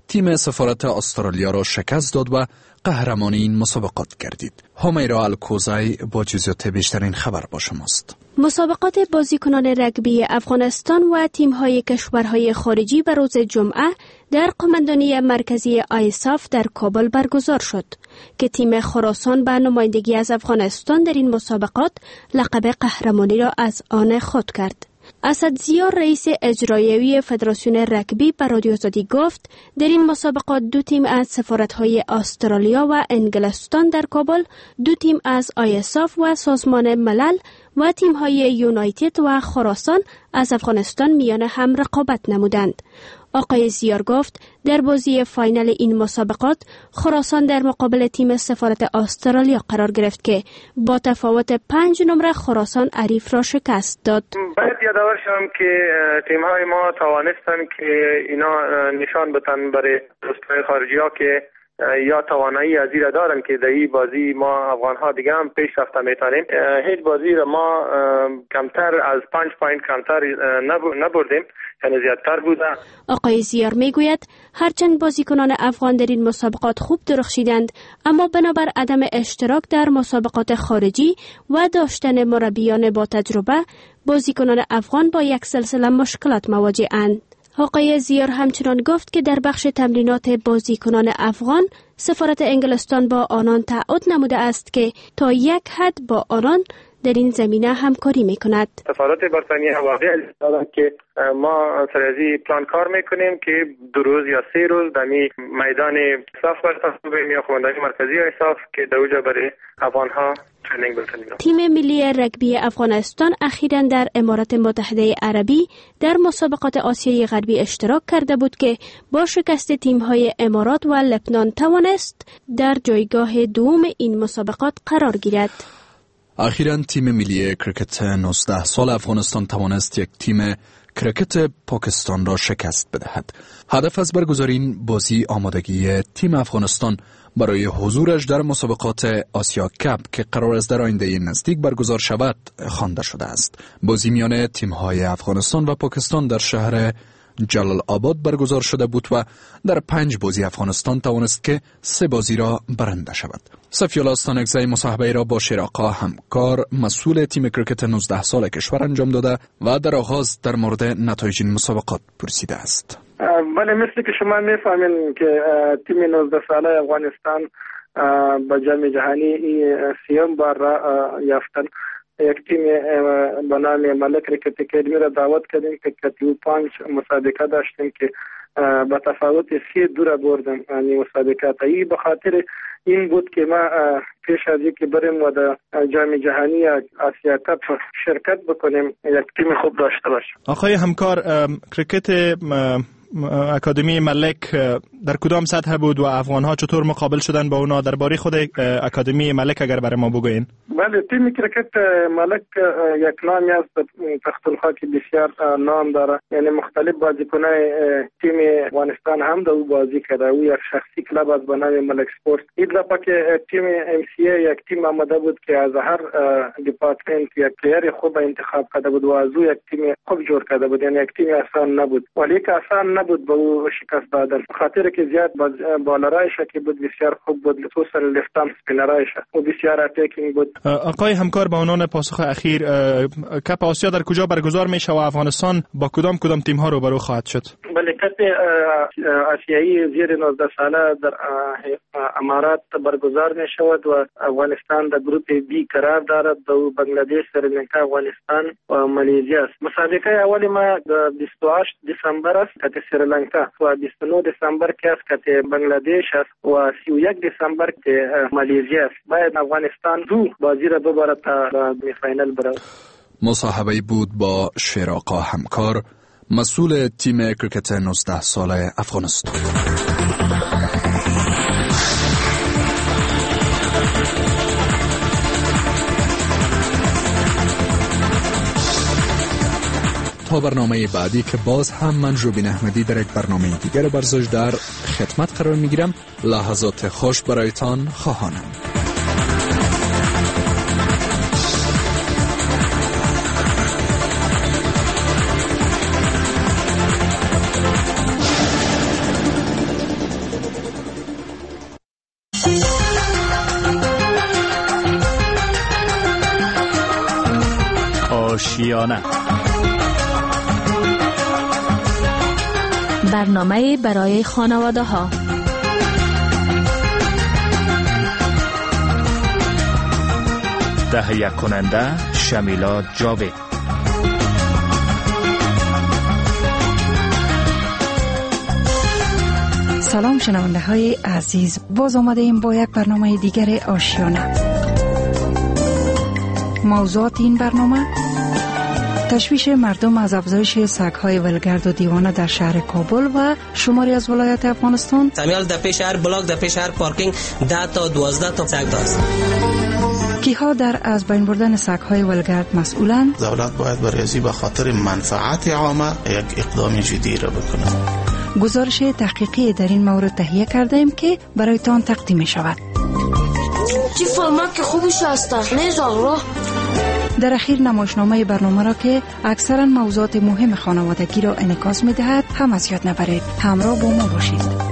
تیم سفارت استرالیا را شکست داد و قهرمان این مسابقات گردید. همیرا الکوزای با جزئیات بیشتر این خبر با شماست. مسابقات بازیکنان رگبی افغانستان و تیم‌های کشورهای خارجی به روز جمعه در قماندانی مرکزی آیساف در کابل برگزار شد که تیم خراسان به نمایندگی از افغانستان در این مسابقات لقب قهرمانی را از آن خود کرد. اسدزیار رئیس اجرایی فدراسیون رگبی به رادیو آزادی گفت در این مسابقات 2 تیم از سفارت‌های استرالیا و انگلستان در کابل، 2 تیم از آیساف و سازمان ملل و تیم‌های یونایتد و خراسان از افغانستان میان هم رقابت نمودند. آقای زیار گفت در بازی فاینال این مسابقات خراسان در مقابل تیم سفارت استرالیا قرار گرفت که با تفاوت 5 نمره خراسان حریف را شکست داد. باید یادآور شوم که تیم‌های ما توانستن که اینا نشان بدن برای دوستان خارجی ها که یا توانایی از این دارن که در این بازی ما افغان ها دیگه هم پیش رفته میتونیم. هیچ بازی را ما کمتر از 5 پوینت کمتر نبردیم، یعنی زیادتر بوده. آقای زیار میگوید هرچند بازیکنان افغان در این مسابقات خوب درخشیدند، اما بنابر عدم اشتراک در مسابقات خارجی و داشتن مربیان با تجربه، بازیکنان افغان با یک سلسله مشکلات مواجه‌اند. آقای زیار همچنان گفت که در بخش تمرینات بازیکنان افغان سفارت انگلستان با آنان تعهد نموده است که تا یک حد با آنان در این زمینه همکاری میکند. سفارت بریتانیا واقعا دادن که ما سرازی پلان کار میکنیم که 2 روز یا 3 روز در میدان صاف برتاسوبیم یا قماندانی مرکزی صاف که در اونجا برای افغان ها ترنینگ بتونیم. تیم ملی رگبی افغانستان اخیراً در امارات متحده عربی در مسابقات آسیای غربی اشتراک کرده بود که با شکست تیم‌های امارات و لبنان توانست در جایگاه دوم این مسابقات قرار گیرد. اخیراً تیم ملی کرکت 19 سال افغانستان توانست یک تیم کرکت پاکستان را شکست بدهد. هدف از برگزاری این بازی آمادگی تیم افغانستان برای حضورش در مسابقات آسیا کپ که قرار است در آینده نزدیک برگزار شود خوانده شده است. بازی میان تیم‌های افغانستان و پاکستان در شهر جلال آباد برگزار شده بود و در 5 بازی افغانستان توانست که 3 بازی را برنده شود. صفی‌الله استانکزی مصاحبه را با شیراقا همکار مسئول تیم کرکت 19 سال کشور انجام داده و در آغاز در مورد نتایج این مسابقات پرسیده است. بله، مثل که شما میفهمین که تیم 19 ساله افغانستان با جام جهانی 3 بار را یافتن. یک تیم به نام ملک کرکت اکادمی را دعوت کردیم که 35 مسابقه داشتیم که با تفاوت 3-2 را بردیم. یعنی مسابقات ای به خاطر این بود که ما پیش از اینکه بریم و در جام جهانی آسیا کپ شرکت بکنیم یک تیم خوب داشته باشیم. آقای همکار، کرکت اکادمی ملک در کدام سطح بود و افغان‌ها چطور مقابل شدن با اونا؟ درباره خود اکادمی ملک اگر برای ما بگوین. بله، تیم کرکت ملک یک نامی است پختونخوا که بسیار نام داره، یعنی مختلف بازیکنای تیم افغانستان هم در او بازی کرده. او یک شخصی کلب است به نام ملک سپورت. این دفعه که تیم ام سی ای یک تیم آمده بود که از هر دیپارتمنت یک پلیر خوب انتخاب کرده بود و از او یک تیم خوب جور کرده بود. یعنی یک تیم آسان نبود، ولی که آسان نبود به او شکست دادن، خاطر که زیاد بالرایش که بود بسیار خوب بود، خصوصا لفتام سپینرایش و بسیار اتاکینگ بود. آقای همکار، با عنوان پاسخ اخیر، کپ آسیا در کجا برگزار میشه و افغانستان با کدام تیم ها روبرو خواهد شد؟ بله، کپ آسیایی زیر 19 ساله در امارات برگزار می شود و افغانستان در گروپ بی قرار دارد. بنگلادش، سریلانکا، افغانستان و مالزیا است. مسابقه اول ما 28 دسامبر است که سریلانکا و 29 دسامبر که بنگلادش است و 31 دسامبر که مالزیا است. باید افغانستان دو بازی را ببره تا فاینال برود. مصاحبه بود با شیراقا همکار، مسئول تیم کرکت 19 ساله افغانستان. تا برنامه بعدی که باز هم من روبین احمدی در یک برنامه دیگر ورزش در خدمت قرار میگیرم. لحظات خوش برایتان خواهانم. آشیانه. برنامه برای خانواده ها. تهیه کننده شمیلا جاوید. سلام شنونده های عزیز، باز آمده ایم با یک برنامه دیگر آشیانه. موضوعات این برنامه: تشویش مردم از افزایش سگ‌های ولگرد و دیوانه در شهر کابل و شماری از ولایت افغانستان. سمیال در پیش هر بلاک، در پیش هر پارکینگ 10 تا 12 تا سگ داشت. کیها در از بین بردن سگ‌های ولگرد مسئولند؟ دولت باید برای ازی به خاطر منفعت عامه یک اقدام جدی را بکنه. گزارش تحقیقی در این مورد تهیه کرده ایم که برایتان تقدیم می شود. چی فیلمک که خوبش هسته نیز آقا. در اخیر نمایشنامه برنامه را که اکثرا موضوعات مهم خانوادگی را انعکاس می دهد هم از یاد نبرید. همراه با ما باشید.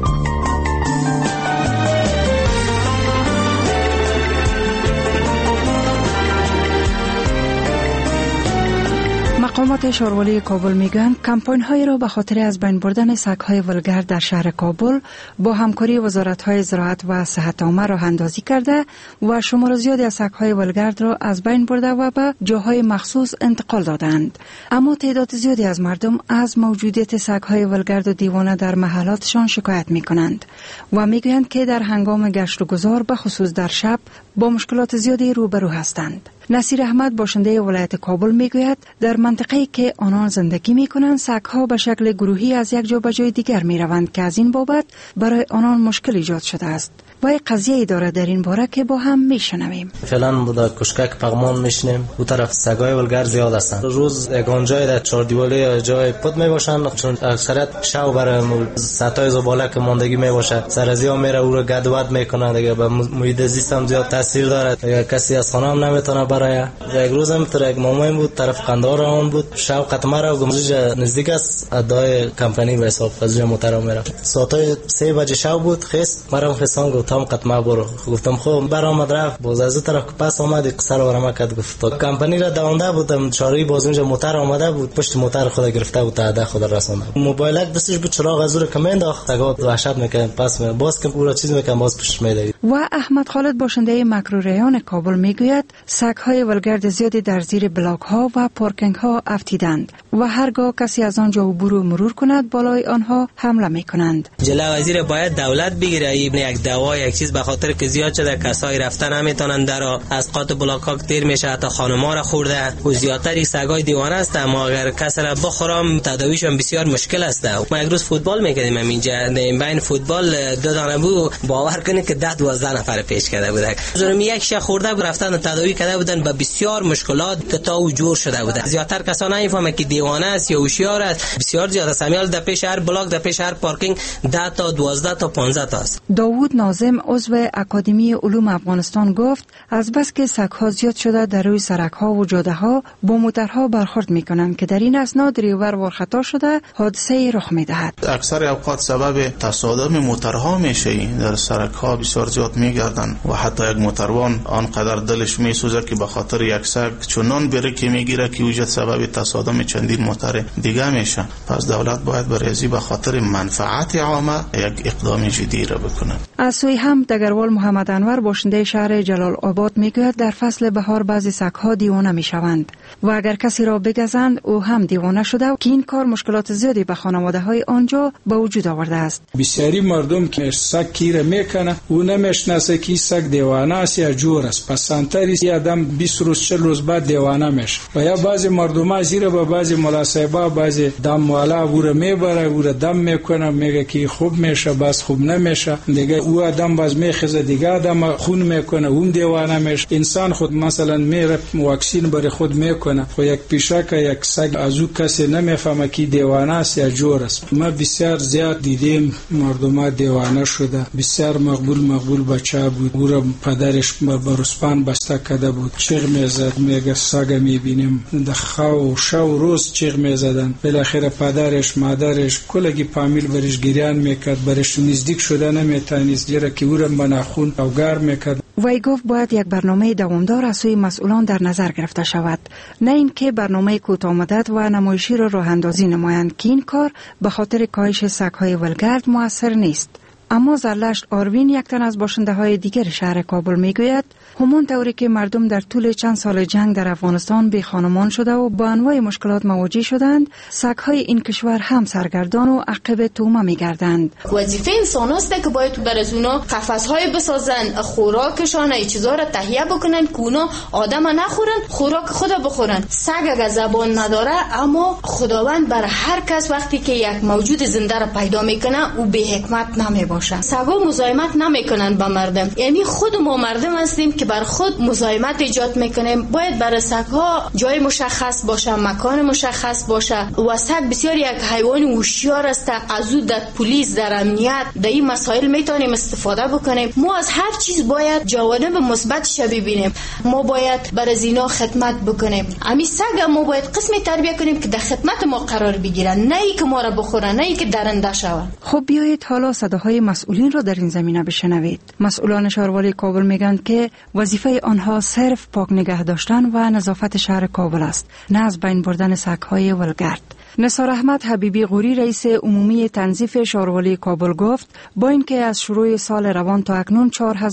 مقامات شاروالی کابل میگویند کمپاین‌هایی را به خاطر از بین بردن سگ‌های ولگرد در شهر کابل با همکاری وزارت‌های زراعت و صحت عامه راه اندازی کرده و شمار زیادی از سگ‌های ولگرد را از بین برده و به جاهای مخصوص انتقال دادند. اما تعداد زیادی از مردم از موجودیت سگ‌های ولگرد و دیوانه در محلاتشان شکایت می‌کنند و میگویند که در هنگام گشت و گذار به خصوص در شب با مشکلات زیادی روبرو هستند. نصیر احمد باشنده ولایت کابل میگوید در منطقه‌ای که آنان زندگی میکنند سگ‌ها به شکل گروهی از یک جا به جای دیگر میروند که از این بابت برای آنان مشکل ایجاد شده است. و قضیه داره در این باره که با هم میشنویم. فعلا در کشکک پغمان میشنیم، اون طرف سگای ولگرد زیاد هستن. روز یگان جای در چهار دیواله یا جای پد میباشن، چون اکثریت شب برای سطای زباله که ماندگی میباشه سرازیا میره او رو گدوات میکنه دیگه، به محیط زیست هم زیاد تاثیر داره. یا کسی از خانه هم نمیتونه برای. یک روز هم تو یک مامایی بود طرف قندار اون بود، شب قطمه را گمزج نزدیک است ادای کمپانی به حساب فضل محترم میره. ساعت 3 بجه شب بود، خست مرام خستان گفتم قطمه برو. گفتم خب برآمد رفت، باز از طرف پس اومد سر برام کرد. گفت کمپانی را دوانده بودم، چاری باز اونجا موتور آمده بود، پشت موتور خود گرفته بود، تا خود رسوند. موبایلک دستش بود، چراغ از رو کمین داخت تگا وحشت میکنه، پس باز که پورا چیز میکنه باز پشت میدوید. و احمد خالد باشنده مکروریان کابل میگوید سگ‌های ولگرد زیادی در زیر بلاک ها و پارکینگ ها افتیدند و هرگاه کسی از آنجا عبور و مرور کند بالای آنها حمله میکنند. جلوی وزیر باید دولت بگیره این یک دوا یک چیز، به خاطر که زیاد شده کسایی رفتن نمیتونن در از قات بلاک ها دیر میشه، حتی خانم‌ها را خورده و زیادتر سگای دیوانه است. اما اگر کسی را بخورم تداویشون بسیار مشکل است. ما یک روز فوتبال میکردیم اینجا، در بین فوتبال دو دانه بود، باور کنید که 10-12 نفر پیش کرده بودن. زورم یک شخص خورده بود رفتن تداوی کرده بودن، با بسیار مشکلات تا و جور شده بوده. زیادتر کسا نمیفهمه که دیوانه است یا هوشیار است. بسیار زیاد است. همیال در پیش هر بلاک، در پیش هر پارکینگ 10 تا 12 تا 15 تا است. داوود ناظم عضو اکادمی علوم افغانستان گفت از بس که سگ‌ها زیاد شده در روی سرک‌ها و جاده‌ها با موترها برخورد می‌کنند که در این اسنا دریور وارخطا شده حادثه رخ می‌دهد. اکثر اوقات سبب تصادم موترها میشه، در سرک‌ها بسیار زیاد میگردن و حتی یک موتروان آنقدر دلش میسوزه که به خاطر یک سگ چنان بریک میگیره که وجود سبب تصادم چندین موتر دیگه میشه. پس دولت باید برای به خاطر منفعت عامه یک اقدام جدی را بکنه. از سوی هم دگروال محمد انور باشنده شهر جلال آباد میگوید در فصل بهار بعضی سگ‌ها دیوانه میشوند و اگر کسی را بگزند او هم دیوانه شده و که این کار مشکلات زیادی به خانواده‌های آنجا به وجود آورده است. بسیاری مردم که سگ گیر میکنه او نمیشناسه که سگ دیوانه است یا جور است، پس سنتری یه آدم 20 روز 40 روز بعد دیوانه میشه. و یا بعضی مردم زیر با بعضی ملاسبا بعضی دم والا او میبره او دم میکنه، میگه که خوب میشه بس خوب نمیشه دیگه، او آدم باز میخزه دیگه آدم خون میکنه اون دیوانه میشه. انسان خود مثلا میره واکسین برای خود میکنه و یک پیشک یک سگ از او کسی نمیفهمه که دیوانه است یا جور است. ما بسیار زیاد دیدیم مردم دیوانه شده، بسیار مقبول بچه بود، او را پدرش با رسپان بسته کرده بود، چیغ میزد، میگه سگ میبینیم دخوا و شو روز چیغ میزدن. بالاخره پدرش مادرش کلگی پامیل برش گریان میکرد، برش نزدیک شده نمیتونست، زیرا که او را با ناخون اوگار میکرد. وی گفت باید یک برنامه دوامدار از سوی مسئولان در نظر گرفته شود، نه اینکه برنامه کوتاه مدت و نمایشی را راه اندازی نمایند که این کار به خاطر کاهش سگ‌های ولگرد مؤثر نیست. اما زرلشت آروین، یک تن از باشنده های دیگر شهر کابل، میگوید همون طوری که مردم در طول چند سال جنگ در افغانستان بی خانمان شده و با انواع مشکلات مواجه شدند، سگ‌های این کشور هم سرگردان و عقب تومه می‌گردند. وظیفه انسان است که باید برای اونا قفس‌های بسازن، خوراکشان ای چیزا را تهیه بکنن که اونا آدم نخورن، خوراک خدا بخورن. سگ اگر زبان نداره، اما خداوند بر هر کس وقتی که یک موجود زنده را پیدا میکنه او بی حکمت نمیباشه. سگا مزاحمت نمیکنن به مردم، یعنی خود ما مردم هستیم که بر خود مزاحمت ایجاد میکنیم. باید برای سگ‌ها جای مشخص باشه، مکان مشخص باشه و سگ بسیار یک حیوان هوشیار است. از او در پلیس، در امنیت، در این مسائل میتونیم استفاده بکنیم. ما از هر چیز باید جوانب مثبتش ببینیم. ما باید برای زینا خدمت بکنیم. امی سگ ما باید قسمی تربیت کنیم که در خدمت ما قرار بگیرن، نه ای که ما را بخورن، نه ای که درنده شون. خب بیایید حالا صداهای مسئولین را در این زمینه بشنوید. مسئولان شهروالی کابل میگن که وظیفه آنها صرف پاک نگه داشتن و نظافت شهر کابل است، نه از بین بردن سگ‌های ولگرد. نثار احمد حبیبی غوری، رئیس عمومی تنظیف شهروالی کابل، گفت با اینکه از شروع سال روان تا اکنون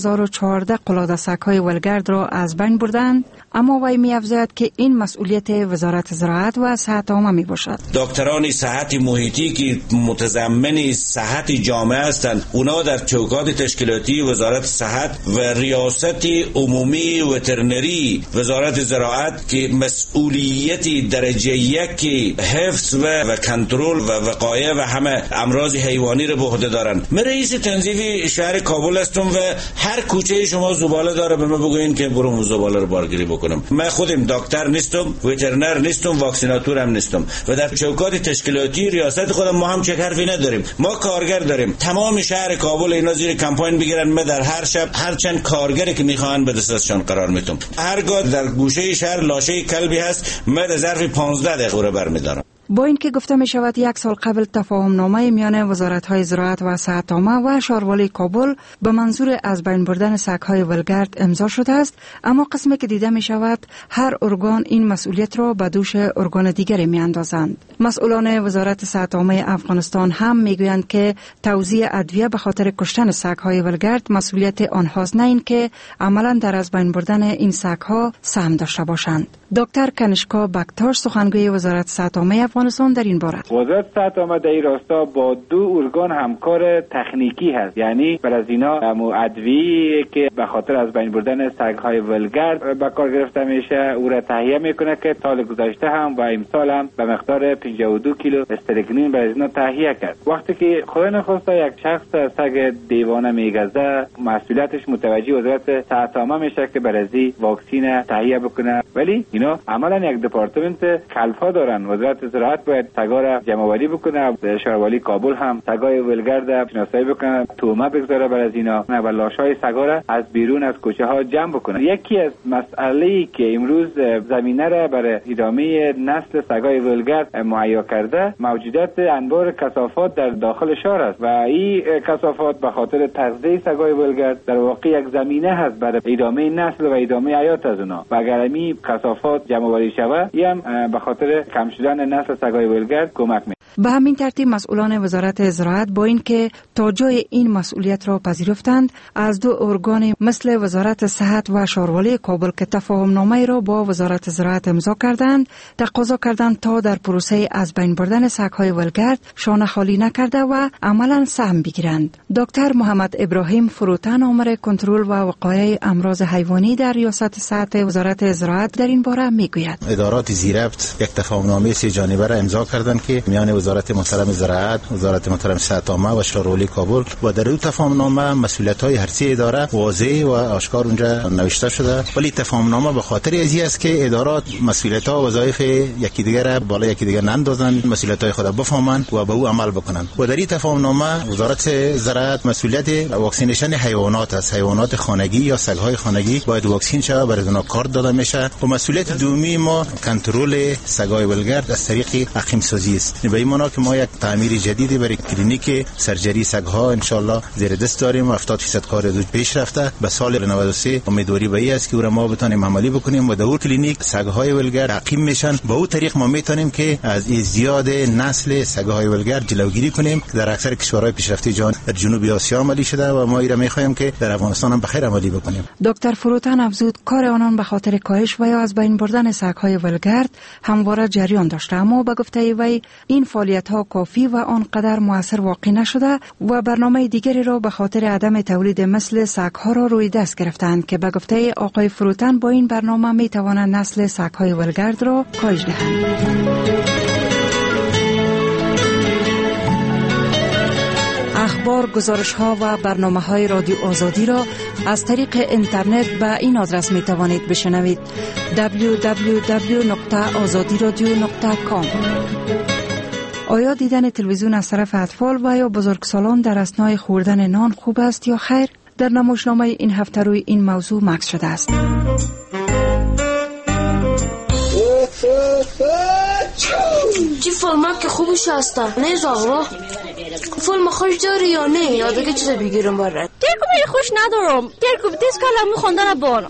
4014 قلاده سگ‌های ولگرد را از بین بردند، اما وی می‌افزاید که این مسئولیت وزارت زراعت و صحت عامه میباشد. دکتران صحت محیطی که متضمن صحت جامعه هستند، اونا در چوکات تشکیلاتی وزارت صحت و ریاست عمومی وترنری وزارت زراعت که مسئولیت درجه یک حفظ و کنترل و وقایه و همه امراض حیوانی رو به عهده دارن. من رئیس تنظیف شهر کابل هستم و هر کوچه شما زباله داره به من بگوین که برو زباله رو بارگیری بکنم. من خودم دکتر نیستم، وترنر نیستم، واکسیناتور هم نیستم و در چوکات تشکیلاتی ریاست خودم ما هم چک حرفی نداریم. ما کارگر داریم. تمام شهر کابل اینا زیر کمپاین بگیرن. من در هر شب هر چند کارگری که میخوان به دستشان قرار میدم. هرگاه در گوشه شهر لاشه کلبی هست، من در ظرف 15 دقیقه رو برمیدارم. با اینکه گفته می شود یک سال قبل تفاهم نامه میان وزارت‌های زراعت و صحت عامه و شهروالی کابل به منظور از بین بردن سگ‌های ولگرد امضا شده است، اما قسمی که دیده می شود هر ارگان این مسئولیت را به دوش ارگان دیگری می اندازند. مسئولان وزارت صحت عامه افغانستان هم میگویند که توزیع ادویه به خاطر کشتن سگ‌های ولگرد مسئولیت آنهاست، نه اینکه عملاً در از بین بردن این سگ‌ها سهم داشته باشند. دکتر کنشکا بکتاش، سخنگوی وزارت صحت عامه افغانستان، در این باره وزارت صحت عامه در این راستا با دو ارگان همکار تکنیکی هست، یعنی بر از اینا ادویه که به خاطر از بین بردن سگ‌های ولگرد به کار گرفته میشه او را تهیه میکنه که سال گذشته هم و امسال هم به مقدار 52 کیلو استرگنین بر از اینا تهیه کرد. وقتی که خدا نخواسته یک شخص سگ دیوانه میگزه، مسئولیتش متوجه وزارت صحت عامه میشه که بر از واکسین تهیه بکنه، ولی اینا عملا یک دپارتمنت کلفا دارن. وزارت زراعت باید سگا را جمع آوری بکنه، شهروالی کابل هم سگای ولگرد شناسایی بکنه، تومه بگذاره بر از اینا و لاشای سگا را از بیرون از کوچه ها جمع بکنه. یکی از مسائلی که امروز زمینه را برای ادامه نسل سگای ولگرد مهیا کرده، موجودیت انبار کثافات در داخل شهر است و این کثافات به خاطر تغذیه سگای ولگرد در واقع یک زمینه هست برای ادامه نسل و ادامه حیات از اونا. و اگر این کثافات جمع آوری شود، این به خاطر کم شدن نسل سگای ولگرد کمک می‌کنه. به همین ترتیب مسئولان وزارت زراعت با اینکه تا جای این مسئولیت را پذیرفتند، از دو ارگان مثل وزارت صحت و شهروالی کابل که تفاهم نامه را با وزارت زراعت امضا کردند، تقاضا کردند تا در پروسه از بین بردن سگ‌های ولگرد شانه خالی نکرده و عملاً سهم بگیرند. دکتر محمد ابراهیم فروتن، آمر کنترل و وقایع امراض حیوانی در ریاست صحت وزارت زراعت، در این باره میگوید: ادارات زیربط یک تفاهم نامه سه جانبه را امضا کردند که میان وزارت محترم زراعت، وزارت محترم صحت عامه و شهروالی کابل و در این تفاهم نامه مسئولیت‌های هر سه اداره واضح و آشکار اونجا نوشته شده، ولی تفاهم نامه به خاطر ازی است که ادارات مسئولیت‌ها و وظایف یکی دیگر را بالا یکی دیگر نندازند، مسئولیت‌های خود بفهمند و به او عمل بکنند. و در این تفاهم نامه وزارت زراعت مسئولیت واکسینیشن حیوانات است، حیوانات خانگی یا سگ‌های خانگی باید واکسین شود، برای اونها کارت داده میشه. و مسئولیت دومی ما کنترل سگ‌های ولگرد از طریق عقیم سازی است. به این همانا که ما یک تعمیر جدیدی برای کلینیک سرجری سگ‌ها ان شاء الله زیر دست داریم. 70% کار دو پیش رفته. به سال 93 امیدواری به این است که ما بتونیم عملی بکنیم و در اون کلینیک سگ‌های ولگر تعقیم میشن. با اون طریق ما میتونیم که از زیاد نسل سگ‌های ولگر جلوگیری کنیم. در اکثر کشورهای پیشرفته جهان در جنوب آسیا عملی شده و ما ایرا می‌خوایم که در افغانستان هم بخیر عملی بکنیم. دکتر فروتن افزود کار آنان به خاطر کاهش و یا از بین بردن سگ‌های ولگرد همواره جریان داشته، اما به گفته وی این فعالیت‌ها کافی و آنقدر موثر واقع نشده و برنامه دیگری را به خاطر عدم تولید مثل سگ‌ها را روی دست گرفتند که به گفته آقای فروتن با این برنامه می‌توانند نسل سگ‌های ولگرد را کاهش دهند. اخبار، گزارش‌ها و برنامه‌های رادیو آزادی را از طریق اینترنت به این آدرس می‌توانید بشنوید: www.azadiradio.com. آیا دیدن تلویزیون از طرف اطفال و یا بزرگسالان در اثنای خوردن نان خوب است یا خیر؟ در نمایشنامه این هفته روی این موضوع مکث شده است. چی فیلم که خوبش هسته؟ نه زهرا فیلم خوش داری یا نه؟ یا دیگه چیز بگیرم برات؟ دیگه من خوش ندارم. دیگه دیس کلام میخوندن بارم.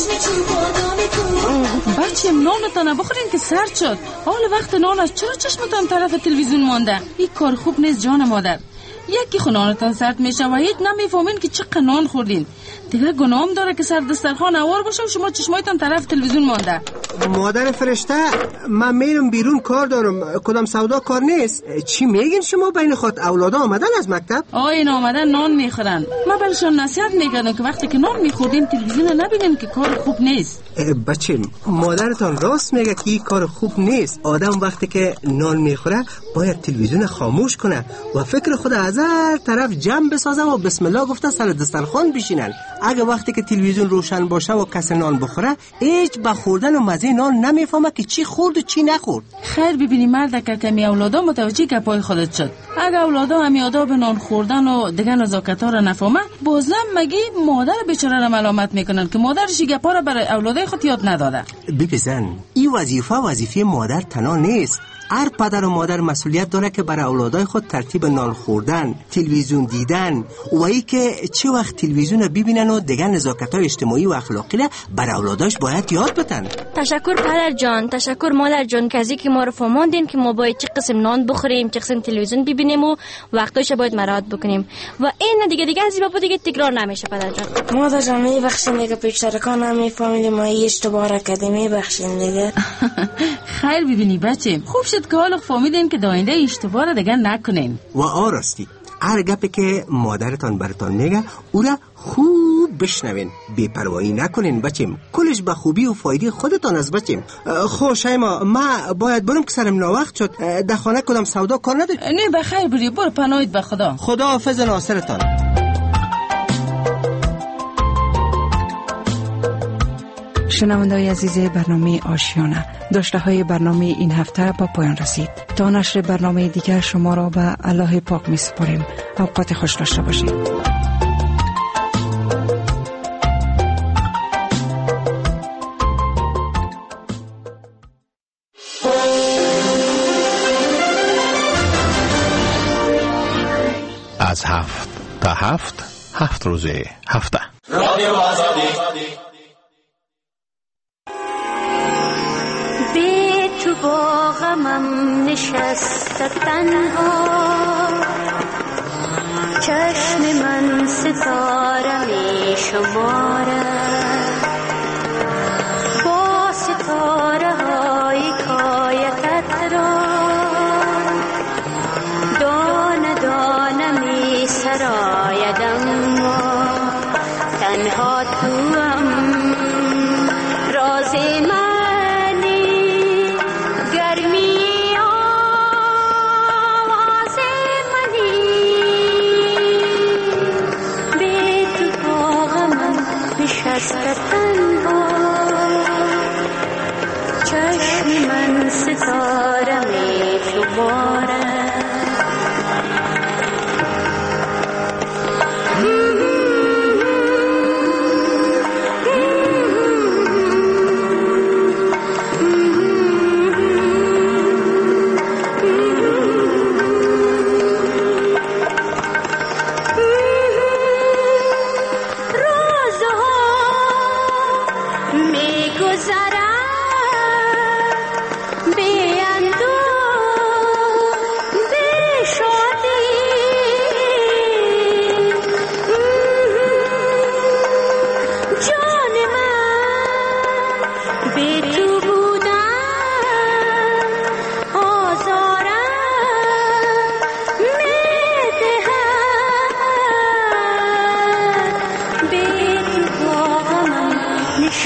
بچه نانتان بخورین که سرد شد. حال وقت نان است، چرا چشمتان طرف تلویزیون مانده؟ این کار خوب نیست جان مادر. یکی خونانتان سرد میشه و هیچ نمیفهمین که چقدر نان خوردین. دیگه گناهم داره که سر دسترخوان اوار باشه و شما چشمایتان طرف تلویزیون مانده. مادر فرشته، من میرم بیرون کار دارم. کدام سودا کار نیست. چی میگین شما؟ بین خود اولادا آمدن از مکتب؟ این آمدن نان میخورن. من برشان نصیحت میکردم که وقتی که نان میخوردین تلویزیون نبینین که کار خوب نیست. بچه مادرتان راست میگه که این کار خوب نیست. آدم وقتی که نان میخوره باید تلویزیون خاموش کنه و فکر خود از هر طرف جمع بسازه و بسم الله گفته سر دسترخوان بشینن. اگه وقتی که تلویزیون روشن باشه و کسی نان بخوره هیچ به خوردن و مزه نان نمیفهمه که چی خورد و چی نخورد. خیر ببینی مرد که کمی اولادا متوجه گپای خودت شد. اگه اولادا هم آداب نان خوردن و دیگه نزاکت‌ها را نفهمه بازم مگی مادر بیچاره را ملامت میکنن که مادرش گپا را برای اولادای خود یاد نداده. ببین این وظیفه مادر تنها نیست. هر پدر و مادر مسئولیت داره که برای اولادای خود ترتیب نان خوردن، تلویزیون دیدن و ای که چه وقت تلویزیون ببینن و دیگه نزاکت‌های اجتماعی و اخلاقی را برای اولاداش باید یاد بدن. تشکر پدر جان، تشکر مادر جان که از اینکه ما رو فهموندین که ما باید چه قسم نان بخوریم، چه قسم تلویزیون ببینیم و وقتاش باید مراعات بکنیم و این دیگه از این بابا دیگه تکرار نمیشه. پدر جان مادر جان میبخشین دیگه پیشترکان نمیفهمیدیم ما اشتباه را کردیم، میبخشین دیگه. خیر ببینی بچه خوب شد که حالا فهمیدین که داینده اشتباه را دیگه نکنین. و آراستی هر گپی که مادرتان براتان میگه او را خوب بشنوین، بی‌پروایی نکنین بچیم. کلش به خوبی و فایده خودتان از بچیم. شیما ما باید برم که سرم ناوقت شد. در خانه کدام سودا کار نداری؟ نه بخیر بری، برو پناهید به خدا. خدا حافظ ناصرتان. شنونده‌های عزیز برنامه آشیانه، داشته های برنامه این هفته با پایان رسید. تا نشر برنامه دیگر شما را به الله پاک می سپاریم. اوقات خوش داشته باشید. از 7 تا 7 روز هفته رادیو آزادی. تو با غمم نشسته تنها، چشم من ستاره می شماره، با ستاره های کایتت را دانه دانه می سرایدم و تنها توام راز من چشم من ستاره می شماره.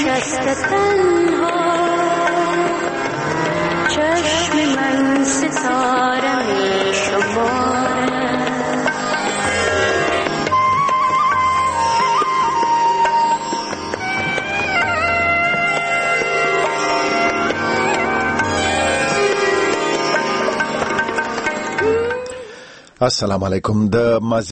نشسته تنها چشم من ستاره می شماره السلام علیکم. د